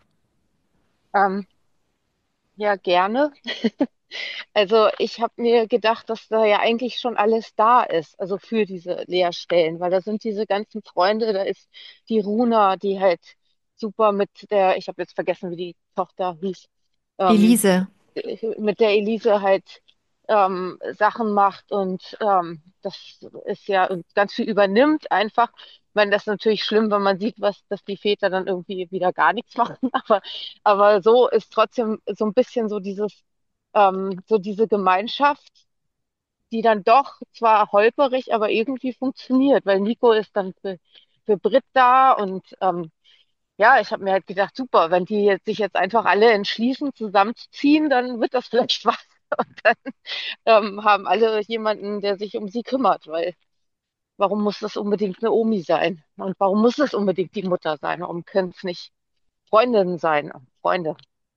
Ähm, ja, gerne. Also ich habe mir gedacht, dass da ja eigentlich schon alles da ist, also für diese Lehrstellen, weil da sind diese ganzen Freunde, da ist die Runa, die halt super mit der, ich habe jetzt vergessen, wie die Tochter hieß, ähm, Elise. mit der Elise halt ähm, Sachen macht und ähm, das ist ja und ganz viel übernimmt einfach. Ich meine, das ist natürlich schlimm, wenn man sieht, was, dass die Väter dann irgendwie wieder gar nichts machen, aber, aber so ist trotzdem so ein bisschen so dieses ähm, so diese Gemeinschaft, die dann doch zwar holperig, aber irgendwie funktioniert, weil Nico ist dann für, für Brit da und ähm, ja, ich habe mir halt gedacht, super, wenn die jetzt, sich jetzt einfach alle entschließen, zusammenzuziehen, dann wird das vielleicht was. Und dann ähm, haben alle jemanden, der sich um sie kümmert, weil warum muss das unbedingt eine Omi sein? Und warum muss es unbedingt die Mutter sein? Warum können es nicht Freundinnen sein? Freunde.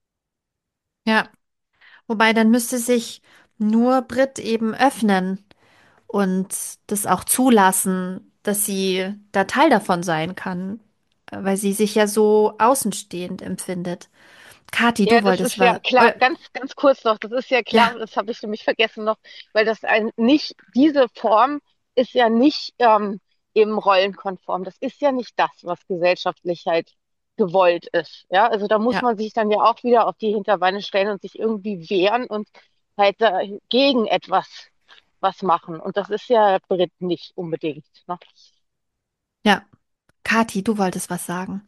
Ja. Wobei dann müsste sich nur Brit eben öffnen und das auch zulassen, dass sie da Teil davon sein kann, äh, weil sie sich ja so außenstehend empfindet. Kathi, Ja, du das wolltest ist ja was. klar, Äh, ganz, ganz kurz noch, das ist ja klar, ja, das habe ich nämlich vergessen noch, weil das ein nicht, diese Form ist ja nicht ähm, eben rollenkonform. Das ist ja nicht das, was gesellschaftlich halt gewollt ist. Ja, also da muss ja, man sich dann ja auch wieder auf die Hinterbeine stellen und sich irgendwie wehren und halt dagegen etwas was machen. Und das ist ja Brit nicht unbedingt. Ne? ja. Kathi, du wolltest was sagen.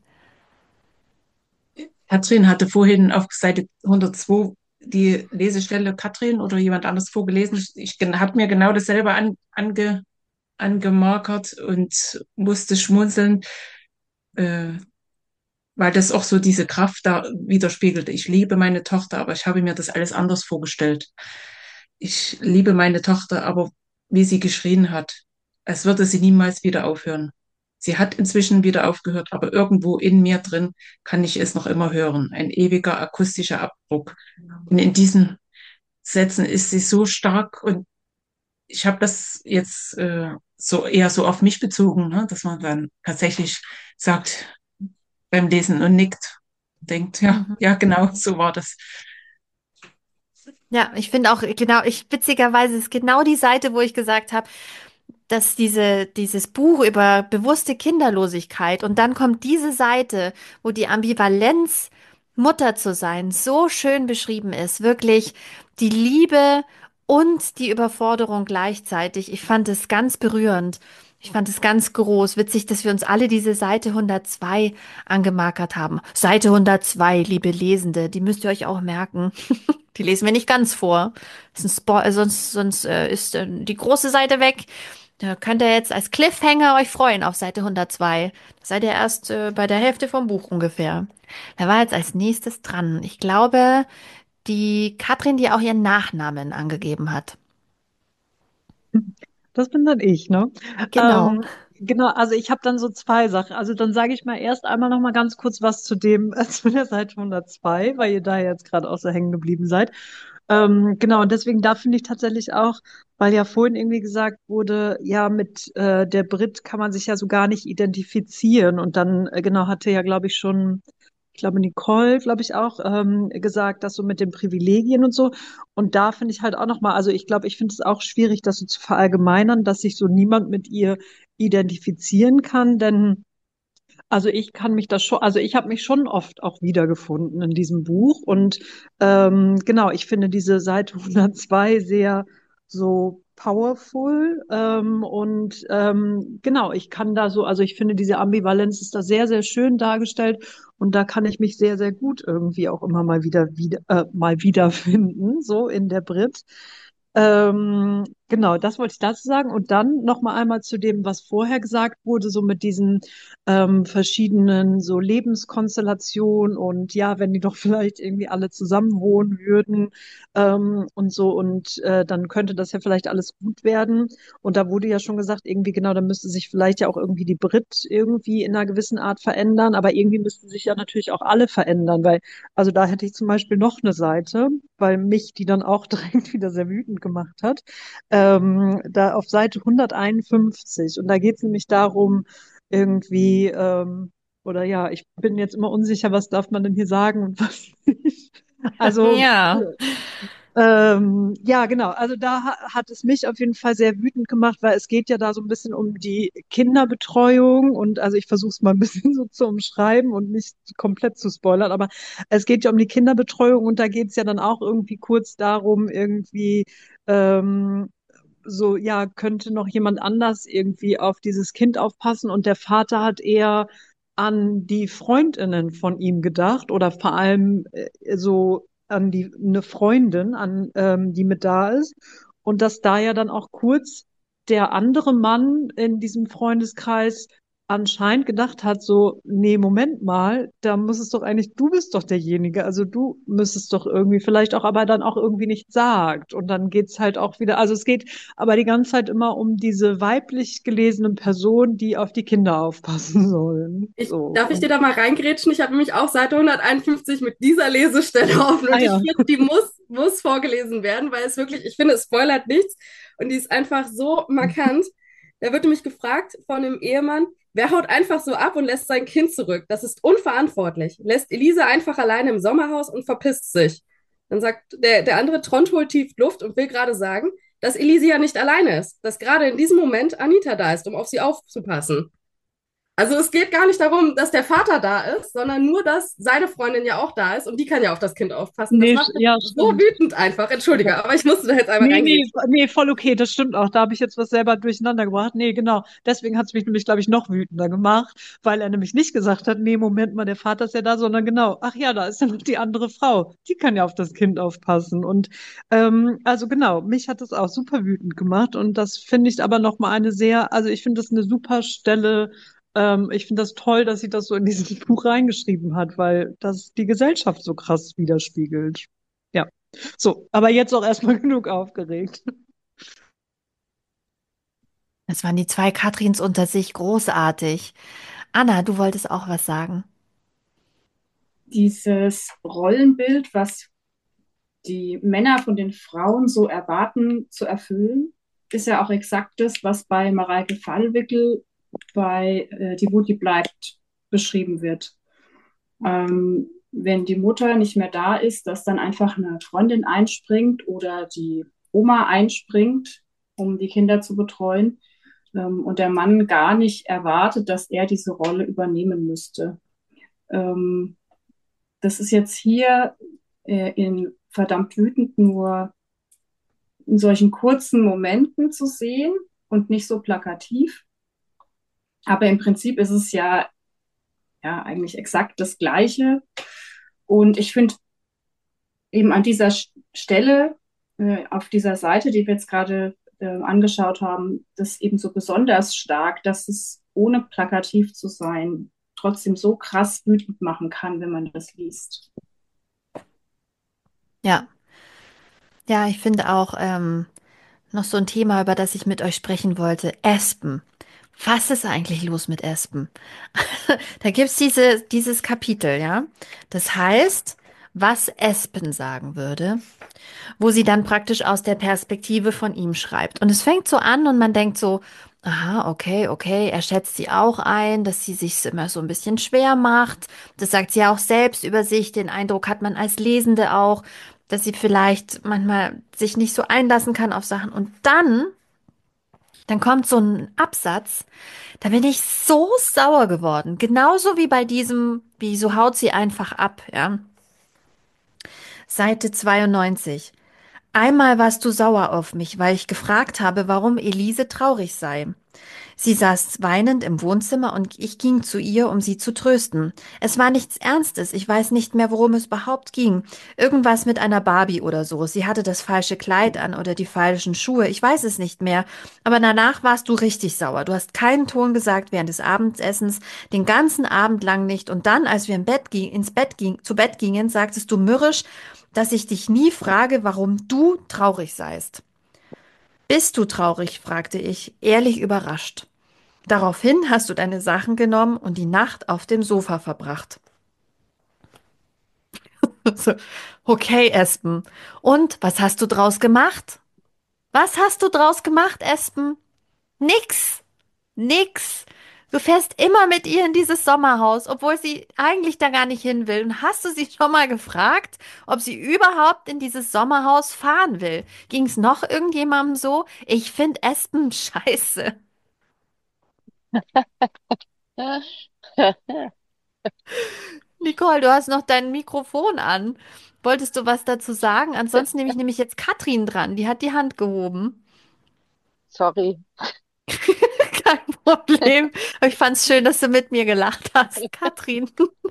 Katrin hatte vorhin auf Seite hundertzwei die Lesestelle Katrin oder jemand anderes vorgelesen. Ich habe mir genau dasselbe an, ange, angemarkert und musste schmunzeln, äh, weil das auch so diese Kraft da widerspiegelte. Ich liebe meine Tochter, aber ich habe mir das alles anders vorgestellt. Ich liebe meine Tochter, aber wie sie geschrien hat, als würde sie niemals wieder aufhören. Sie hat inzwischen wieder aufgehört, aber irgendwo in mir drin kann ich es noch immer hören. Ein ewiger akustischer Abdruck. Und in diesen Sätzen ist sie so stark und ich habe das jetzt äh, so eher so auf mich bezogen, ne? Dass man dann tatsächlich sagt beim Lesen und nickt, denkt, ja, Mhm. ja, genau, so war das. Ja, ich finde auch, genau, ich witzigerweise ist genau die Seite, wo ich gesagt habe, dass diese, dieses Buch über bewusste Kinderlosigkeit und dann kommt diese Seite, wo die Ambivalenz, Mutter zu sein, so schön beschrieben ist. Wirklich die Liebe und die Überforderung gleichzeitig. Ich fand es ganz berührend. Ich fand es ganz groß. Witzig, dass wir uns alle diese Seite hundertzwei angemarkert haben. Seite hundertzwei, liebe Lesende, die müsst ihr euch auch merken. Die lesen wir nicht ganz vor. Das ist ein Spo äh, sonst sonst äh, ist äh, die große Seite weg. Da könnt ihr jetzt als Cliffhanger euch freuen auf Seite hundertzwei. Da seid ihr erst äh, bei der Hälfte vom Buch ungefähr. Wer war jetzt als nächstes dran? Ich glaube, die Katrin, die auch ihren Nachnamen angegeben hat. Das bin dann ich, ne? Genau. Ähm, genau, also ich habe dann so zwei Sachen. Also dann sage ich mal erst einmal noch mal ganz kurz was zu dem, äh, zu der Seite hundertzwei, weil ihr da jetzt gerade auch so hängen geblieben seid. Ähm, genau, und deswegen da finde ich tatsächlich auch, weil ja vorhin irgendwie gesagt wurde, ja, mit äh, der Brit kann man sich ja so gar nicht identifizieren. Und dann, äh, genau, hatte ja, glaube ich, schon, ich glaube, Nicole, glaube ich, auch ähm, gesagt, dass so mit den Privilegien und so. Und da finde ich halt auch nochmal, also ich glaube, ich finde es auch schwierig, das so zu verallgemeinern, dass sich so niemand mit ihr identifizieren kann, denn also ich kann mich das schon, also ich habe mich schon oft auch wiedergefunden in diesem Buch und ähm, genau, ich finde diese Seite hundertzwei sehr so powerful ähm, und ähm, genau, ich kann da so, also ich finde diese Ambivalenz ist da sehr, sehr schön dargestellt und da kann ich mich sehr, sehr gut irgendwie auch immer mal wieder, wieder äh, mal wiederfinden, so in der Brit. Ähm, genau, das wollte ich dazu sagen. Und dann noch mal einmal zu dem, was vorher gesagt wurde, so mit diesen ähm, verschiedenen so Lebenskonstellationen und ja, wenn die doch vielleicht irgendwie alle zusammen wohnen würden ähm, und so und äh, dann könnte das ja vielleicht alles gut werden. Und da wurde ja schon gesagt, irgendwie genau, da müsste sich vielleicht ja auch irgendwie die Brit irgendwie in einer gewissen Art verändern, aber irgendwie müssten sich ja natürlich auch alle verändern, weil also da hätte ich zum Beispiel noch eine Seite, weil mich die dann auch direkt wieder sehr wütend gemacht hat. Ähm, da auf Seite hunderteinundfünfzig. Und da geht es nämlich darum, irgendwie, ähm, oder ja, ich bin jetzt immer unsicher, was darf man denn hier sagen und was nicht. Also, Ja. ähm, ja, genau. Also da ha hat es mich auf jeden Fall sehr wütend gemacht, weil es geht ja da so ein bisschen um die Kinderbetreuung und also ich versuche es mal ein bisschen so zu umschreiben und nicht komplett zu spoilern, aber es geht ja um die Kinderbetreuung und da geht es ja dann auch irgendwie kurz darum, irgendwie ähm, so, ja, könnte noch jemand anders irgendwie auf dieses Kind aufpassen und der Vater hat eher an die Freundinnen von ihm gedacht oder vor allem äh, so an die eine Freundin, an ähm, die mit da ist und dass da ja dann auch kurz der andere Mann in diesem Freundeskreis anscheinend gedacht hat, so, nee, Moment mal, da muss es doch eigentlich, du bist doch derjenige, also du müsstest doch irgendwie vielleicht auch, aber dann auch irgendwie nicht sagt. Und dann geht's halt auch wieder, also es geht aber die ganze Zeit immer um diese weiblich gelesenen Personen, die auf die Kinder aufpassen sollen. Ich, So. darf ich dir Und, da mal reingrätschen? Ich habe nämlich auch Seite hunderteinundfünfzig mit dieser Lesestelle offen ah und ich ja. finde, die muss, muss vorgelesen werden, weil es wirklich, ich finde, es spoilert nichts und die ist einfach so markant. Da wird nämlich gefragt von dem Ehemann, wer haut einfach so ab und lässt sein Kind zurück? Das ist unverantwortlich. Lässt Elise einfach alleine im Sommerhaus und verpisst sich. Dann sagt der, der andere Tront holt tief Luft und will gerade sagen, dass Elise ja nicht alleine ist, dass gerade in diesem Moment Anita da ist, um auf sie aufzupassen. Also es geht gar nicht darum, dass der Vater da ist, sondern nur, dass seine Freundin ja auch da ist und die kann ja auf das Kind aufpassen. Das Nee, macht mich ja, so stimmt. wütend einfach. Entschuldige, aber ich musste da jetzt einmal Nee, nee, reingehen. nee, voll okay, das stimmt auch. Da habe ich jetzt was selber durcheinander gebracht. Nee, genau. Deswegen hat es mich nämlich, glaube ich, noch wütender gemacht, weil er nämlich nicht gesagt hat, nee, Moment mal, der Vater ist ja da, sondern genau, ach ja, da ist ja noch die andere Frau. Die kann ja auf das Kind aufpassen. Und ähm, also genau, mich hat das auch super wütend gemacht. Und das finde ich aber noch mal eine sehr, also ich finde das eine super Stelle. Ähm, ich finde das toll, dass sie das so in dieses Buch reingeschrieben hat, weil das die Gesellschaft so krass widerspiegelt. Ja. So, aber jetzt auch erstmal genug aufgeregt. Das waren die zwei Katrins unter sich großartig. Anna, du wolltest auch was sagen. Dieses Rollenbild, was die Männer von den Frauen so erwarten zu erfüllen, ist ja auch exakt das, was bei Mareike Fallwickel bei äh, Die Wut, die bleibt beschrieben wird. Ähm, wenn die Mutter nicht mehr da ist, dass dann einfach eine Freundin einspringt oder die Oma einspringt, um die Kinder zu betreuen, ähm, und der Mann gar nicht erwartet, dass er diese Rolle übernehmen müsste. Ähm, das ist jetzt hier äh, in verdammt wütend nur in solchen kurzen Momenten zu sehen und nicht so plakativ. Aber im Prinzip ist es ja, ja eigentlich exakt das Gleiche. Und ich finde eben an dieser Stelle, äh, auf dieser Seite, die wir jetzt gerade äh, angeschaut haben, das eben so besonders stark, dass es ohne plakativ zu sein trotzdem so krass wütend machen kann, wenn man das liest. Ja, ja, ich finde auch ähm, noch so ein Thema, über das ich mit euch sprechen wollte, Espen. Was ist eigentlich los mit Espen? Da gibt's diese, dieses Kapitel, ja. Das heißt, was Espen sagen würde, wo sie dann praktisch aus der Perspektive von ihm schreibt. Und es fängt so an und man denkt so, aha, okay, okay, er schätzt sie auch ein, dass sie sich immer so ein bisschen schwer macht. Das sagt sie ja auch selbst über sich. Den Eindruck hat man als Lesende auch, dass sie vielleicht manchmal sich nicht so einlassen kann auf Sachen. Und dann, dann kommt so ein Absatz, da bin ich so sauer geworden. Genauso wie bei diesem, wie so haut sie einfach ab, ja. Seite zweiundneunzig. Einmal warst du sauer auf mich, weil ich gefragt habe, warum Elise traurig sei. Sie saß weinend im Wohnzimmer und ich ging zu ihr, um sie zu trösten. Es war nichts Ernstes, ich weiß nicht mehr, worum es überhaupt ging. Irgendwas mit einer Barbie oder so. Sie hatte das falsche Kleid an oder die falschen Schuhe, ich weiß es nicht mehr. Aber danach warst du richtig sauer. Du hast keinen Ton gesagt während des Abendessens, den ganzen Abend lang nicht. Und dann, als wir im Bett ging, ins Bett ging, zu Bett gingen, sagtest du mürrisch, dass ich dich nie frage, warum du traurig seist. Bist du traurig? Fragte ich, ehrlich überrascht. Daraufhin hast du deine Sachen genommen und die Nacht auf dem Sofa verbracht. So, okay, Espen. Und was hast du draus gemacht? Was hast du draus gemacht, Espen? Nix. Nix. Du fährst immer mit ihr in dieses Sommerhaus, obwohl sie eigentlich da gar nicht hin will. Und hast du sie schon mal gefragt, ob sie überhaupt in dieses Sommerhaus fahren will? Ging es noch irgendjemandem so? Ich finde Espen scheiße. Nicole, du hast noch dein Mikrofon an. Wolltest du was dazu sagen? Ansonsten nehme ich nämlich jetzt Katrin dran. Die hat die Hand gehoben. Sorry. Kein Problem. Aber ich fand es schön, dass du mit mir gelacht hast, Katrin.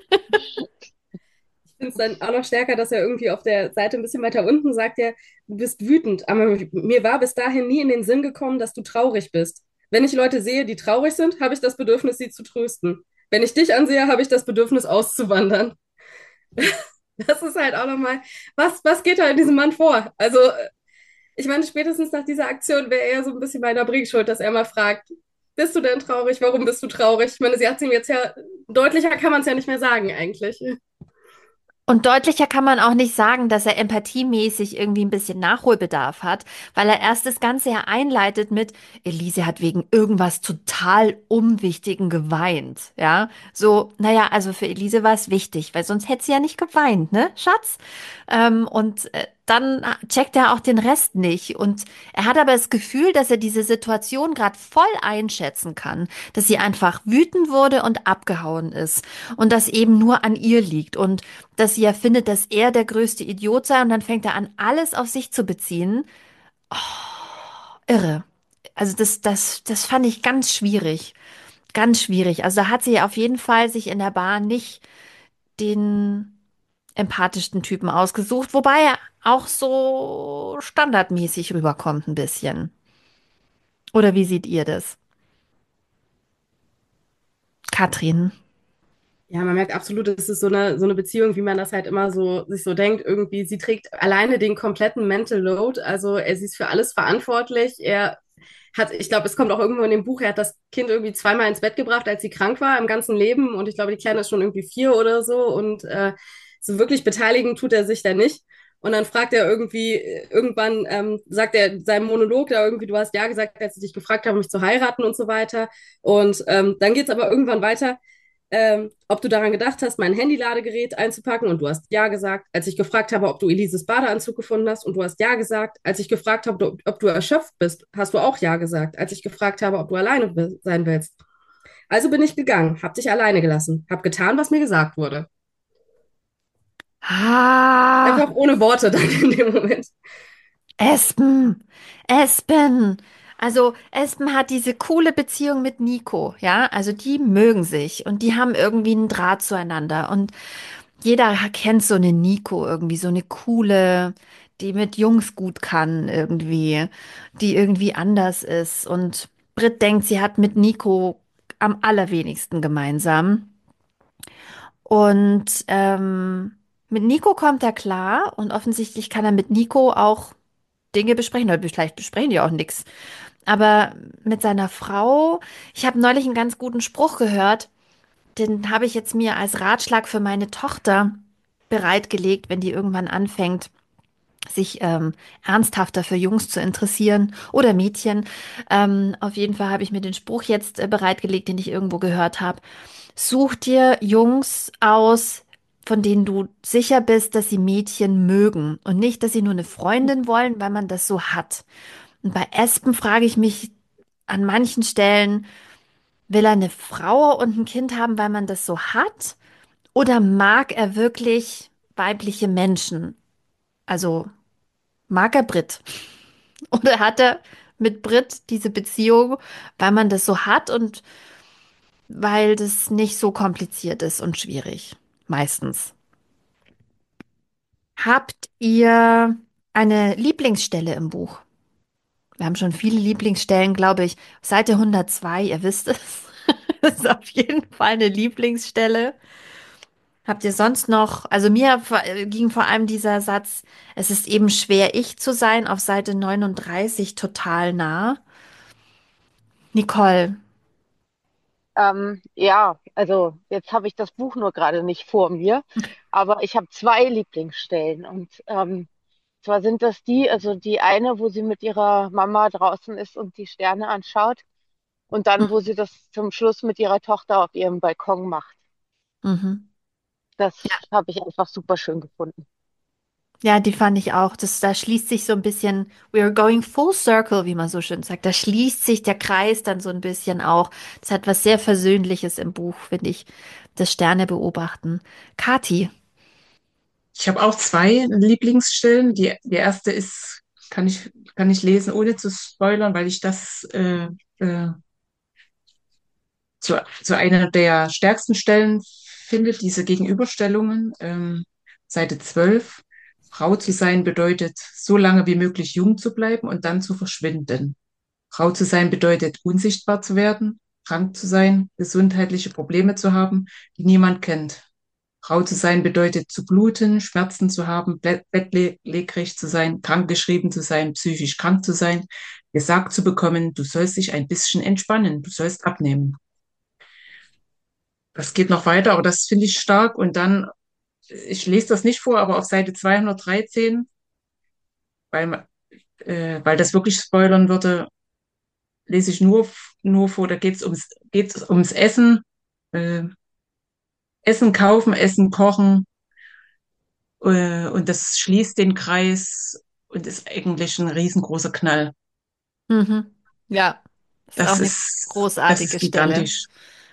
Ich finde es dann auch noch stärker, dass er irgendwie auf der Seite ein bisschen weiter unten sagt, er, du bist wütend. Aber mir war bis dahin nie in den Sinn gekommen, dass du traurig bist. Wenn ich Leute sehe, die traurig sind, habe ich das Bedürfnis, sie zu trösten. Wenn ich dich ansehe, habe ich das Bedürfnis, auszuwandern. Das ist halt auch nochmal, was, was geht da in diesem Mann vor? Also, ich meine, spätestens nach dieser Aktion wäre er so ein bisschen bei einer Bringschuld, dass er mal fragt, bist du denn traurig? Warum bist du traurig? Ich meine, sie hat es ihm jetzt ja, deutlicher kann man es ja nicht mehr sagen eigentlich. Und deutlicher kann man auch nicht sagen, dass er empathiemäßig irgendwie ein bisschen Nachholbedarf hat, weil er erst das Ganze ja einleitet mit, Elise hat wegen irgendwas total Unwichtigen geweint. Ja, so, naja, also für Elise war es wichtig, weil sonst hätte sie ja nicht geweint, ne, Schatz? Ähm, und äh, dann checkt er auch den Rest nicht. Und er hat aber das Gefühl, dass er diese Situation gerade voll einschätzen kann, dass sie einfach wütend wurde und abgehauen ist und das eben nur an ihr liegt und dass sie ja findet, dass er der größte Idiot sei und dann fängt er an, alles auf sich zu beziehen. Irre. Also das, das, das fand ich ganz schwierig. Ganz schwierig. Also da hat sie auf jeden Fall sich in der Bar nicht den empathischsten Typen ausgesucht, wobei er auch so standardmäßig rüberkommt ein bisschen. Oder wie seht ihr das? Katrin. Ja, man merkt absolut, es ist so eine, so eine Beziehung, wie man das halt immer so sich so denkt. Irgendwie, sie trägt alleine den kompletten Mental Load. Also er sie ist für alles verantwortlich. Er hat, ich glaube, es kommt auch irgendwo in dem Buch, er hat das Kind irgendwie zweimal ins Bett gebracht, als sie krank war im ganzen Leben. Und ich glaube, die Kleine ist schon irgendwie vier oder so. Und äh, so wirklich beteiligen tut er sich da nicht. Und dann fragt er irgendwie, irgendwann ähm, sagt er seinem Monolog da irgendwie, du hast ja gesagt, als ich dich gefragt habe, mich zu heiraten und so weiter. Und ähm, dann geht's aber irgendwann weiter, ähm, ob du daran gedacht hast, mein Handy-Ladegerät einzupacken und du hast ja gesagt. Als ich gefragt habe, ob du Elises Badeanzug gefunden hast und du hast ja gesagt. Als ich gefragt habe, ob, ob du erschöpft bist, hast du auch ja gesagt. Als ich gefragt habe, ob du alleine sein willst. Also bin ich gegangen, hab dich alleine gelassen, hab getan, was mir gesagt wurde. Ah, Einfach ohne Worte dann in dem Moment. Espen, Espen. Also Espen hat diese coole Beziehung mit Nico, ja, also die mögen sich und die haben irgendwie einen Draht zueinander und jeder kennt so eine Nico irgendwie, so eine coole, die mit Jungs gut kann irgendwie, die irgendwie anders ist und Britt denkt, sie hat mit Nico am allerwenigsten gemeinsam und ähm, mit Nico kommt er klar und offensichtlich kann er mit Nico auch Dinge besprechen, oder vielleicht besprechen die auch nichts. Aber mit seiner Frau, ich habe neulich einen ganz guten Spruch gehört, den habe ich jetzt mir als Ratschlag für meine Tochter bereitgelegt, wenn die irgendwann anfängt, sich ähm, ernsthafter für Jungs zu interessieren oder Mädchen. Ähm, auf jeden Fall habe ich mir den Spruch jetzt äh, bereitgelegt, den ich irgendwo gehört habe. Such dir Jungs aus, von denen du sicher bist, dass sie Mädchen mögen und nicht, dass sie nur eine Freundin wollen, weil man das so hat. Und bei Espen frage ich mich an manchen Stellen, will er eine Frau und ein Kind haben, weil man das so hat? Oder mag er wirklich weibliche Menschen? Also mag er Brit? Oder hat er mit Brit diese Beziehung, weil man das so hat und weil das nicht so kompliziert ist und schwierig? Meistens. Habt ihr eine Lieblingsstelle im Buch? Wir haben schon viele Lieblingsstellen, glaube ich. Seite hundertzwei, ihr wisst es. Das ist auf jeden Fall eine Lieblingsstelle. Habt ihr sonst noch, also mir vor- äh, ging vor allem dieser Satz, es ist eben schwer, ich zu sein, auf Seite neununddreißig total nah. Nicole. Ähm, ja, also jetzt habe ich das Buch nur gerade nicht vor mir, aber ich habe zwei Lieblingsstellen. Und ähm, zwar sind das die, also die eine, wo sie mit ihrer Mama draußen ist und die Sterne anschaut, und dann, wo sie das zum Schluss mit ihrer Tochter auf ihrem Balkon macht. Mhm. Das habe ich einfach super schön gefunden. Ja, die fand ich auch. Das, da schließt sich so ein bisschen, we are going full circle, wie man so schön sagt. Da schließt sich der Kreis dann so ein bisschen auch. Das hat was sehr Versöhnliches im Buch, finde ich. Das Sterne beobachten. Kathi. Ich habe auch zwei Lieblingsstellen. Die, die erste ist, kann ich, kann ich lesen, ohne zu spoilern, weil ich das äh, äh, zu, zu einer der stärksten Stellen finde, diese Gegenüberstellungen. Ähm, Seite zwölf. Frau zu sein bedeutet, so lange wie möglich jung zu bleiben und dann zu verschwinden. Frau zu sein bedeutet, unsichtbar zu werden, krank zu sein, gesundheitliche Probleme zu haben, die niemand kennt. Frau zu sein bedeutet zu bluten, Schmerzen zu haben, blä- bettlägerig zu sein, krankgeschrieben zu sein, psychisch krank zu sein, gesagt zu bekommen, du sollst dich ein bisschen entspannen, du sollst abnehmen. Das geht noch weiter, aber das finde ich stark. Und dann, ich lese das nicht vor, aber auf Seite zweihundertdreizehn, weil, ma- äh, weil das wirklich spoilern würde, lese ich nur, nur vor, da geht es ums, geht's ums Essen, äh, Essen kaufen, Essen kochen, äh, und das schließt den Kreis und ist eigentlich ein riesengroßer Knall. Mhm. Ja, das ist auch Das eine ist, das ist großartige Stelle. gigantisch.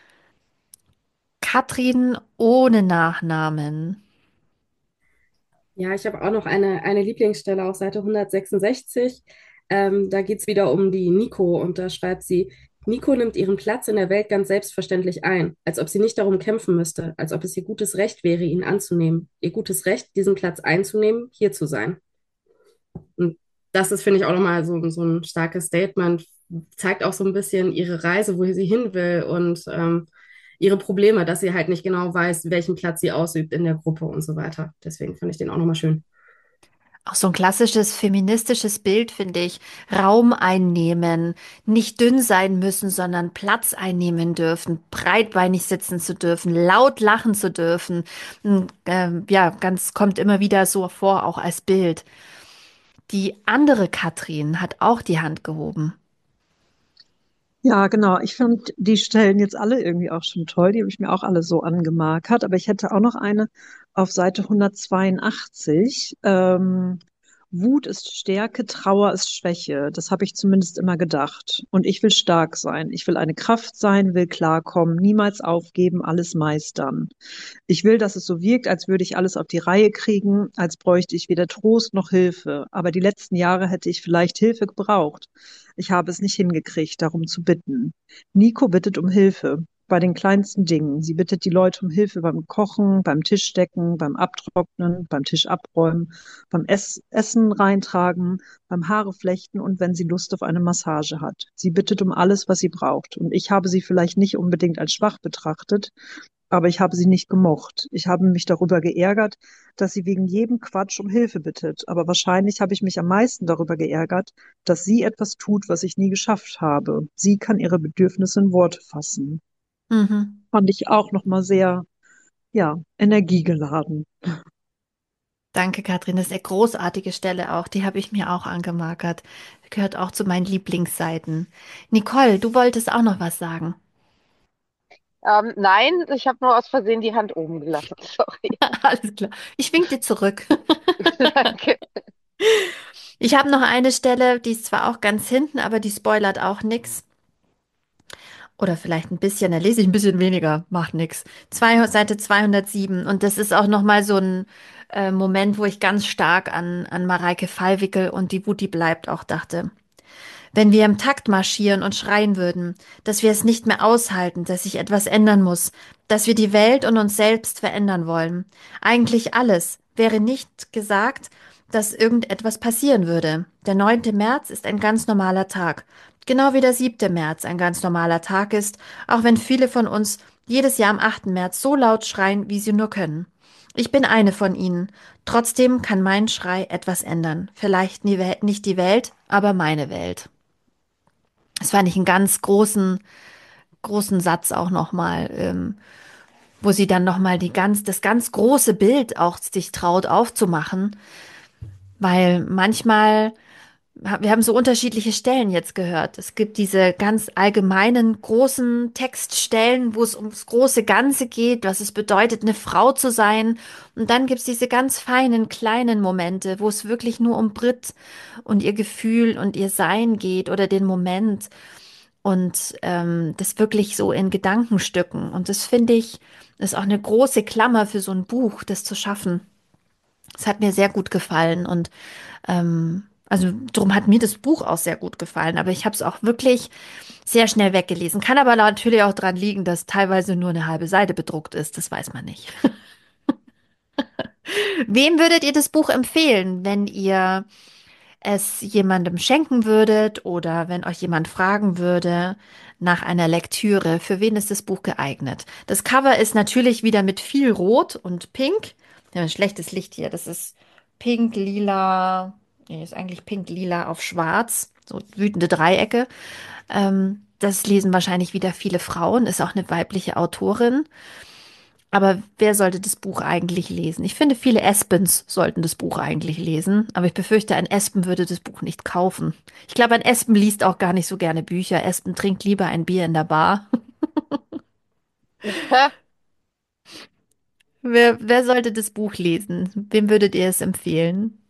Katrin ohne Nachnamen. Ja, ich habe auch noch eine, eine Lieblingsstelle auf Seite hundertsechsundsechzig. Ähm, da geht es wieder um die Nico und da schreibt sie, Nico nimmt ihren Platz in der Welt ganz selbstverständlich ein, als ob sie nicht darum kämpfen müsste, als ob es ihr gutes Recht wäre, ihn anzunehmen. Ihr gutes Recht, diesen Platz einzunehmen, hier zu sein. Und das ist, finde ich, auch nochmal so, so ein starkes Statement, zeigt auch so ein bisschen ihre Reise, wo sie hin will und ähm, ihre Probleme, dass sie halt nicht genau weiß, welchen Platz sie ausübt in der Gruppe und so weiter. Deswegen fand ich den auch nochmal schön. Auch so ein klassisches feministisches Bild, finde ich. Raum einnehmen, nicht dünn sein müssen, sondern Platz einnehmen dürfen, breitbeinig sitzen zu dürfen, laut lachen zu dürfen. Und, ähm, ja, ganz kommt immer wieder so vor, auch als Bild. Die andere Katrin hat auch die Hand gehoben. Ja, genau. Ich fand die Stellen jetzt alle irgendwie auch schon toll. Die habe ich mir auch alle so angemarkert. Aber ich hätte auch noch eine auf Seite hundertzweiundachtzig. Ähm, Wut ist Stärke, Trauer ist Schwäche. Das habe ich zumindest immer gedacht. Und ich will stark sein. Ich will eine Kraft sein, will klarkommen, niemals aufgeben, alles meistern. Ich will, dass es so wirkt, als würde ich alles auf die Reihe kriegen, als bräuchte ich weder Trost noch Hilfe. Aber die letzten Jahre hätte ich vielleicht Hilfe gebraucht. Ich habe es nicht hingekriegt, darum zu bitten. Nico bittet um Hilfe bei den kleinsten Dingen. Sie bittet die Leute um Hilfe beim Kochen, beim Tischdecken, beim Abtrocknen, beim Tisch abräumen, beim Ess Essen reintragen, beim Haare flechten und wenn sie Lust auf eine Massage hat. Sie bittet um alles, was sie braucht. Und ich habe sie vielleicht nicht unbedingt als schwach betrachtet, aber ich habe sie nicht gemocht. Ich habe mich darüber geärgert, dass sie wegen jedem Quatsch um Hilfe bittet. Aber wahrscheinlich habe ich mich am meisten darüber geärgert, dass sie etwas tut, was ich nie geschafft habe. Sie kann ihre Bedürfnisse in Worte fassen. Mhm. Fand ich auch nochmal sehr, ja, energiegeladen. Danke, Katrin. Das ist eine großartige Stelle auch. Die habe ich mir auch angemarkert. Gehört auch zu meinen Lieblingsseiten. Nicole, du wolltest auch noch was sagen. Ähm, nein, ich habe nur aus Versehen die Hand oben gelassen. Sorry. Alles klar. Ich wink dir zurück. Danke. Ich habe noch eine Stelle, die ist zwar auch ganz hinten, aber die spoilert auch nix. Oder vielleicht ein bisschen, da lese ich ein bisschen weniger, macht nix. Zwei, Seite zweihundertsieben. Und das ist auch nochmal so ein äh, Moment, wo ich ganz stark an, an Mareike Fallwickel und die Wut, die bleibt auch dachte. Wenn wir im Takt marschieren und schreien würden, dass wir es nicht mehr aushalten, dass sich etwas ändern muss, dass wir die Welt und uns selbst verändern wollen. Eigentlich alles wäre nicht gesagt, dass irgendetwas passieren würde. Der neunte März ist ein ganz normaler Tag, genau wie der siebte März ein ganz normaler Tag ist, auch wenn viele von uns jedes Jahr am achten März so laut schreien, wie sie nur können. Ich bin eine von ihnen. Trotzdem kann mein Schrei etwas ändern. Vielleicht nie Wel- nicht die Welt, aber meine Welt. Das fand ich einen ganz großen, großen Satz auch nochmal, ähm, wo sie dann nochmal die ganz, das ganz große Bild auch sich traut aufzumachen, weil manchmal, wir haben so unterschiedliche Stellen jetzt gehört. Es gibt diese ganz allgemeinen großen Textstellen, wo es ums große Ganze geht, was es bedeutet, eine Frau zu sein. Und dann gibt es diese ganz feinen, kleinen Momente, wo es wirklich nur um Brit und ihr Gefühl und ihr Sein geht oder den Moment. Und ähm, das wirklich so in Gedankenstücken. Und das finde ich, ist auch eine große Klammer für so ein Buch, das zu schaffen. Es hat mir sehr gut gefallen und ähm, also darum hat mir das Buch auch sehr gut gefallen. Aber ich habe es auch wirklich sehr schnell weggelesen. Kann aber natürlich auch daran liegen, dass teilweise nur eine halbe Seite bedruckt ist. Das weiß man nicht. Wem würdet ihr das Buch empfehlen, wenn ihr es jemandem schenken würdet oder wenn euch jemand fragen würde nach einer Lektüre, für wen ist das Buch geeignet? Das Cover ist natürlich wieder mit viel Rot und Pink. Wir haben ein schlechtes Licht hier. Das ist pink, lila, nee, ist eigentlich pink, lila auf schwarz, so wütende Dreiecke. Ähm, das lesen wahrscheinlich wieder viele Frauen, ist auch eine weibliche Autorin. Aber wer sollte das Buch eigentlich lesen? Ich finde, viele Espens sollten das Buch eigentlich lesen, aber ich befürchte, ein Espen würde das Buch nicht kaufen. Ich glaube, ein Espen liest auch gar nicht so gerne Bücher. Espen trinkt lieber ein Bier in der Bar. Wer, wer sollte das Buch lesen? Wem würdet ihr es empfehlen?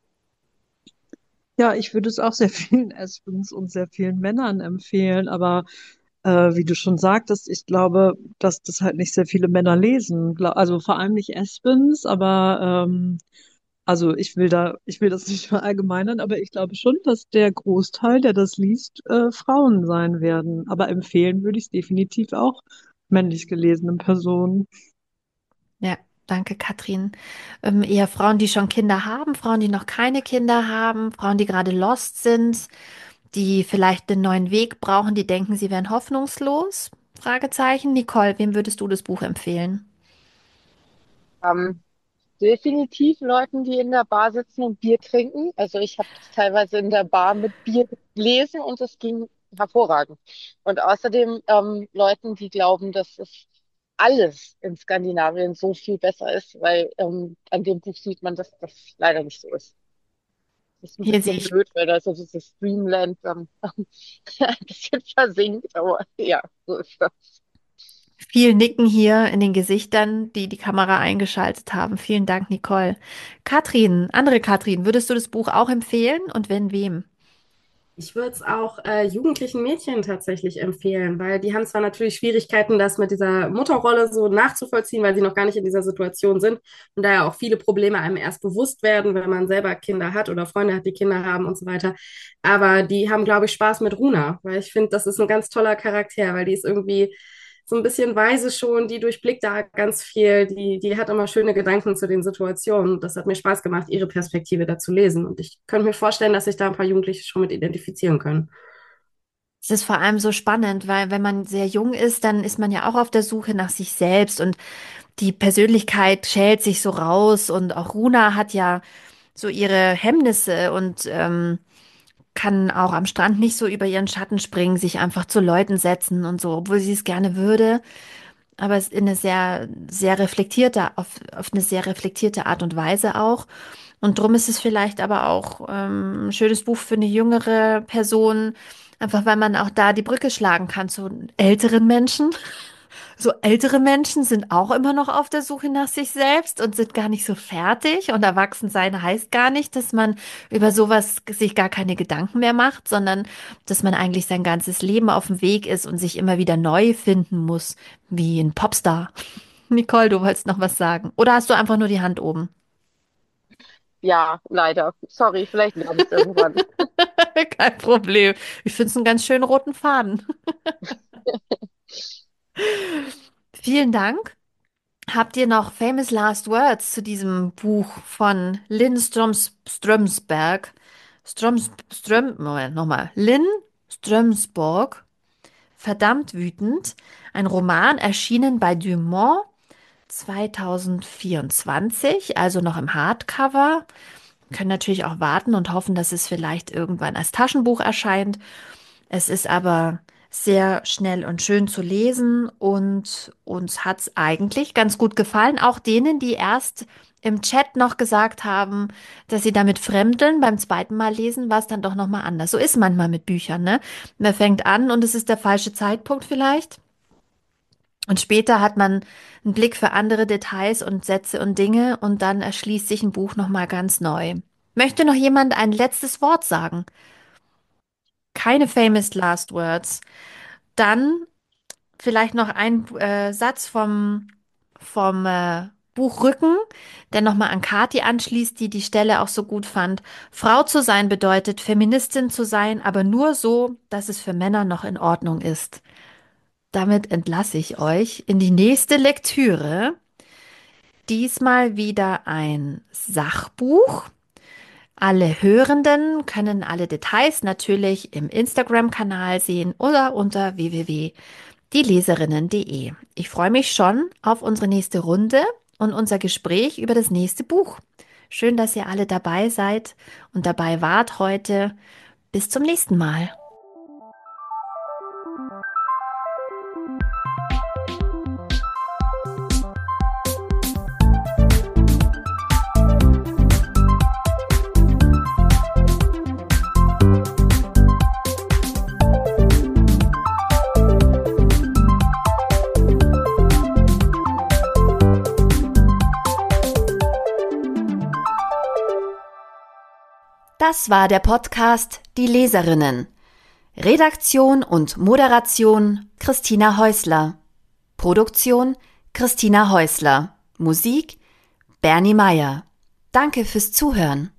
Ja, ich würde es auch sehr vielen Aspens und sehr vielen Männern empfehlen, aber äh, wie du schon sagtest, ich glaube, dass das halt nicht sehr viele Männer lesen. Gla- Also vor allem nicht Aspens, aber ähm, also ich will da, ich will das nicht verallgemeinern, aber ich glaube schon, dass der Großteil, der das liest, äh, Frauen sein werden. Aber empfehlen würde ich es definitiv auch männlich gelesenen Personen. Ja, danke, Katrin. Ähm, eher Frauen, die schon Kinder haben, Frauen, die noch keine Kinder haben, Frauen, die gerade lost sind, die vielleicht einen neuen Weg brauchen, die denken, sie wären hoffnungslos? Fragezeichen. Nicole, wem würdest du das Buch empfehlen? Ähm, Definitiv Leuten, die in der Bar sitzen und Bier trinken. Also ich habe das teilweise in der Bar mit Bier gelesen und es ging hervorragend. Und außerdem ähm, Leuten, die glauben, dass es alles in Skandinavien so viel besser ist, weil ähm, an dem Buch sieht man, dass das leider nicht so ist. Das ist ein Hier sehe bisschen ich blöd, weil da so dieses Dreamland ähm, ein bisschen versinkt, aber ja, so ist das. viel Nicken hier in den Gesichtern, die die Kamera eingeschaltet haben. Vielen Dank, Nicole. Katrin, andere Katrin, würdest du das Buch auch empfehlen und wenn wem? Ich würde es auch äh, jugendlichen Mädchen tatsächlich empfehlen, weil die haben zwar natürlich Schwierigkeiten, das mit dieser Mutterrolle so nachzuvollziehen, weil sie noch gar nicht in dieser Situation sind und daher auch viele Probleme einem erst bewusst werden, wenn man selber Kinder hat oder Freunde hat, die Kinder haben und so weiter. Aber die haben, glaube ich, Spaß mit Runa, weil ich finde, das ist ein ganz toller Charakter, weil die ist irgendwie so ein bisschen weise schon, die durchblickt da ganz viel, die, die hat immer schöne Gedanken zu den Situationen. Das hat mir Spaß gemacht, ihre Perspektive da zu lesen. Und ich könnte mir vorstellen, dass sich da ein paar Jugendliche schon mit identifizieren können. Es ist vor allem so spannend, weil wenn man sehr jung ist, dann ist man ja auch auf der Suche nach sich selbst und die Persönlichkeit schält sich so raus und auch Runa hat ja so ihre Hemmnisse und ähm, kann auch am Strand nicht so über ihren Schatten springen, sich einfach zu Leuten setzen und so, obwohl sie es gerne würde, aber es in eine sehr, sehr reflektierte, auf, auf eine sehr reflektierte Art und Weise auch. Und drum ist es vielleicht aber auch ähm, ein schönes Buch für eine jüngere Person, einfach weil man auch da die Brücke schlagen kann zu älteren Menschen. So ältere Menschen sind auch immer noch auf der Suche nach sich selbst und sind gar nicht so fertig. Und erwachsen sein heißt gar nicht, dass man über sowas sich gar keine Gedanken mehr macht, sondern dass man eigentlich sein ganzes Leben auf dem Weg ist und sich immer wieder neu finden muss, wie ein Popstar. Nicole, du wolltest noch was sagen. Oder hast du einfach nur die Hand oben? Ja, leider. Sorry, vielleicht lerne ich es irgendwann. Kein Problem. Ich finde es einen ganz schönen roten Faden. Vielen Dank. Habt ihr noch famous last words zu diesem Buch von Lynn Stroms Strömsberg? Stroms Ström, Moment, nochmal. Lynn Strömsborg, verdammt wütend. Ein Roman erschienen bei Dumont zwanzig vierundzwanzig, also noch im Hardcover. Wir können natürlich auch warten und hoffen, dass es vielleicht irgendwann als Taschenbuch erscheint. Es ist aber sehr schnell und schön zu lesen und uns hat es eigentlich ganz gut gefallen. Auch denen, die erst im Chat noch gesagt haben, dass sie damit fremdeln, beim zweiten Mal lesen, war es dann doch nochmal anders. So ist manchmal mit Büchern, ne? Man fängt an und es ist der falsche Zeitpunkt vielleicht. Und später hat man einen Blick für andere Details und Sätze und Dinge und dann erschließt sich ein Buch nochmal ganz neu. Möchte noch jemand ein letztes Wort sagen? Keine famous last words. Dann vielleicht noch ein äh, Satz vom, vom äh, Buchrücken, der nochmal an Kathi anschließt, die die Stelle auch so gut fand. Frau zu sein bedeutet, Feministin zu sein, aber nur so, dass es für Männer noch in Ordnung ist. Damit entlasse ich euch in die nächste Lektüre. Diesmal wieder ein Sachbuch. Alle Hörenden können alle Details natürlich im Instagram-Kanal sehen oder unter w w w punkt dieleserinnen punkt de. Ich freue mich schon auf unsere nächste Runde und unser Gespräch über das nächste Buch. Schön, dass ihr alle dabei seid und dabei wart heute. Bis zum nächsten Mal. Das war der Podcast Die Leserinnen. Redaktion und Moderation Christina Häusler. Produktion Christina Häusler. Musik Bernie Meyer. Danke fürs Zuhören.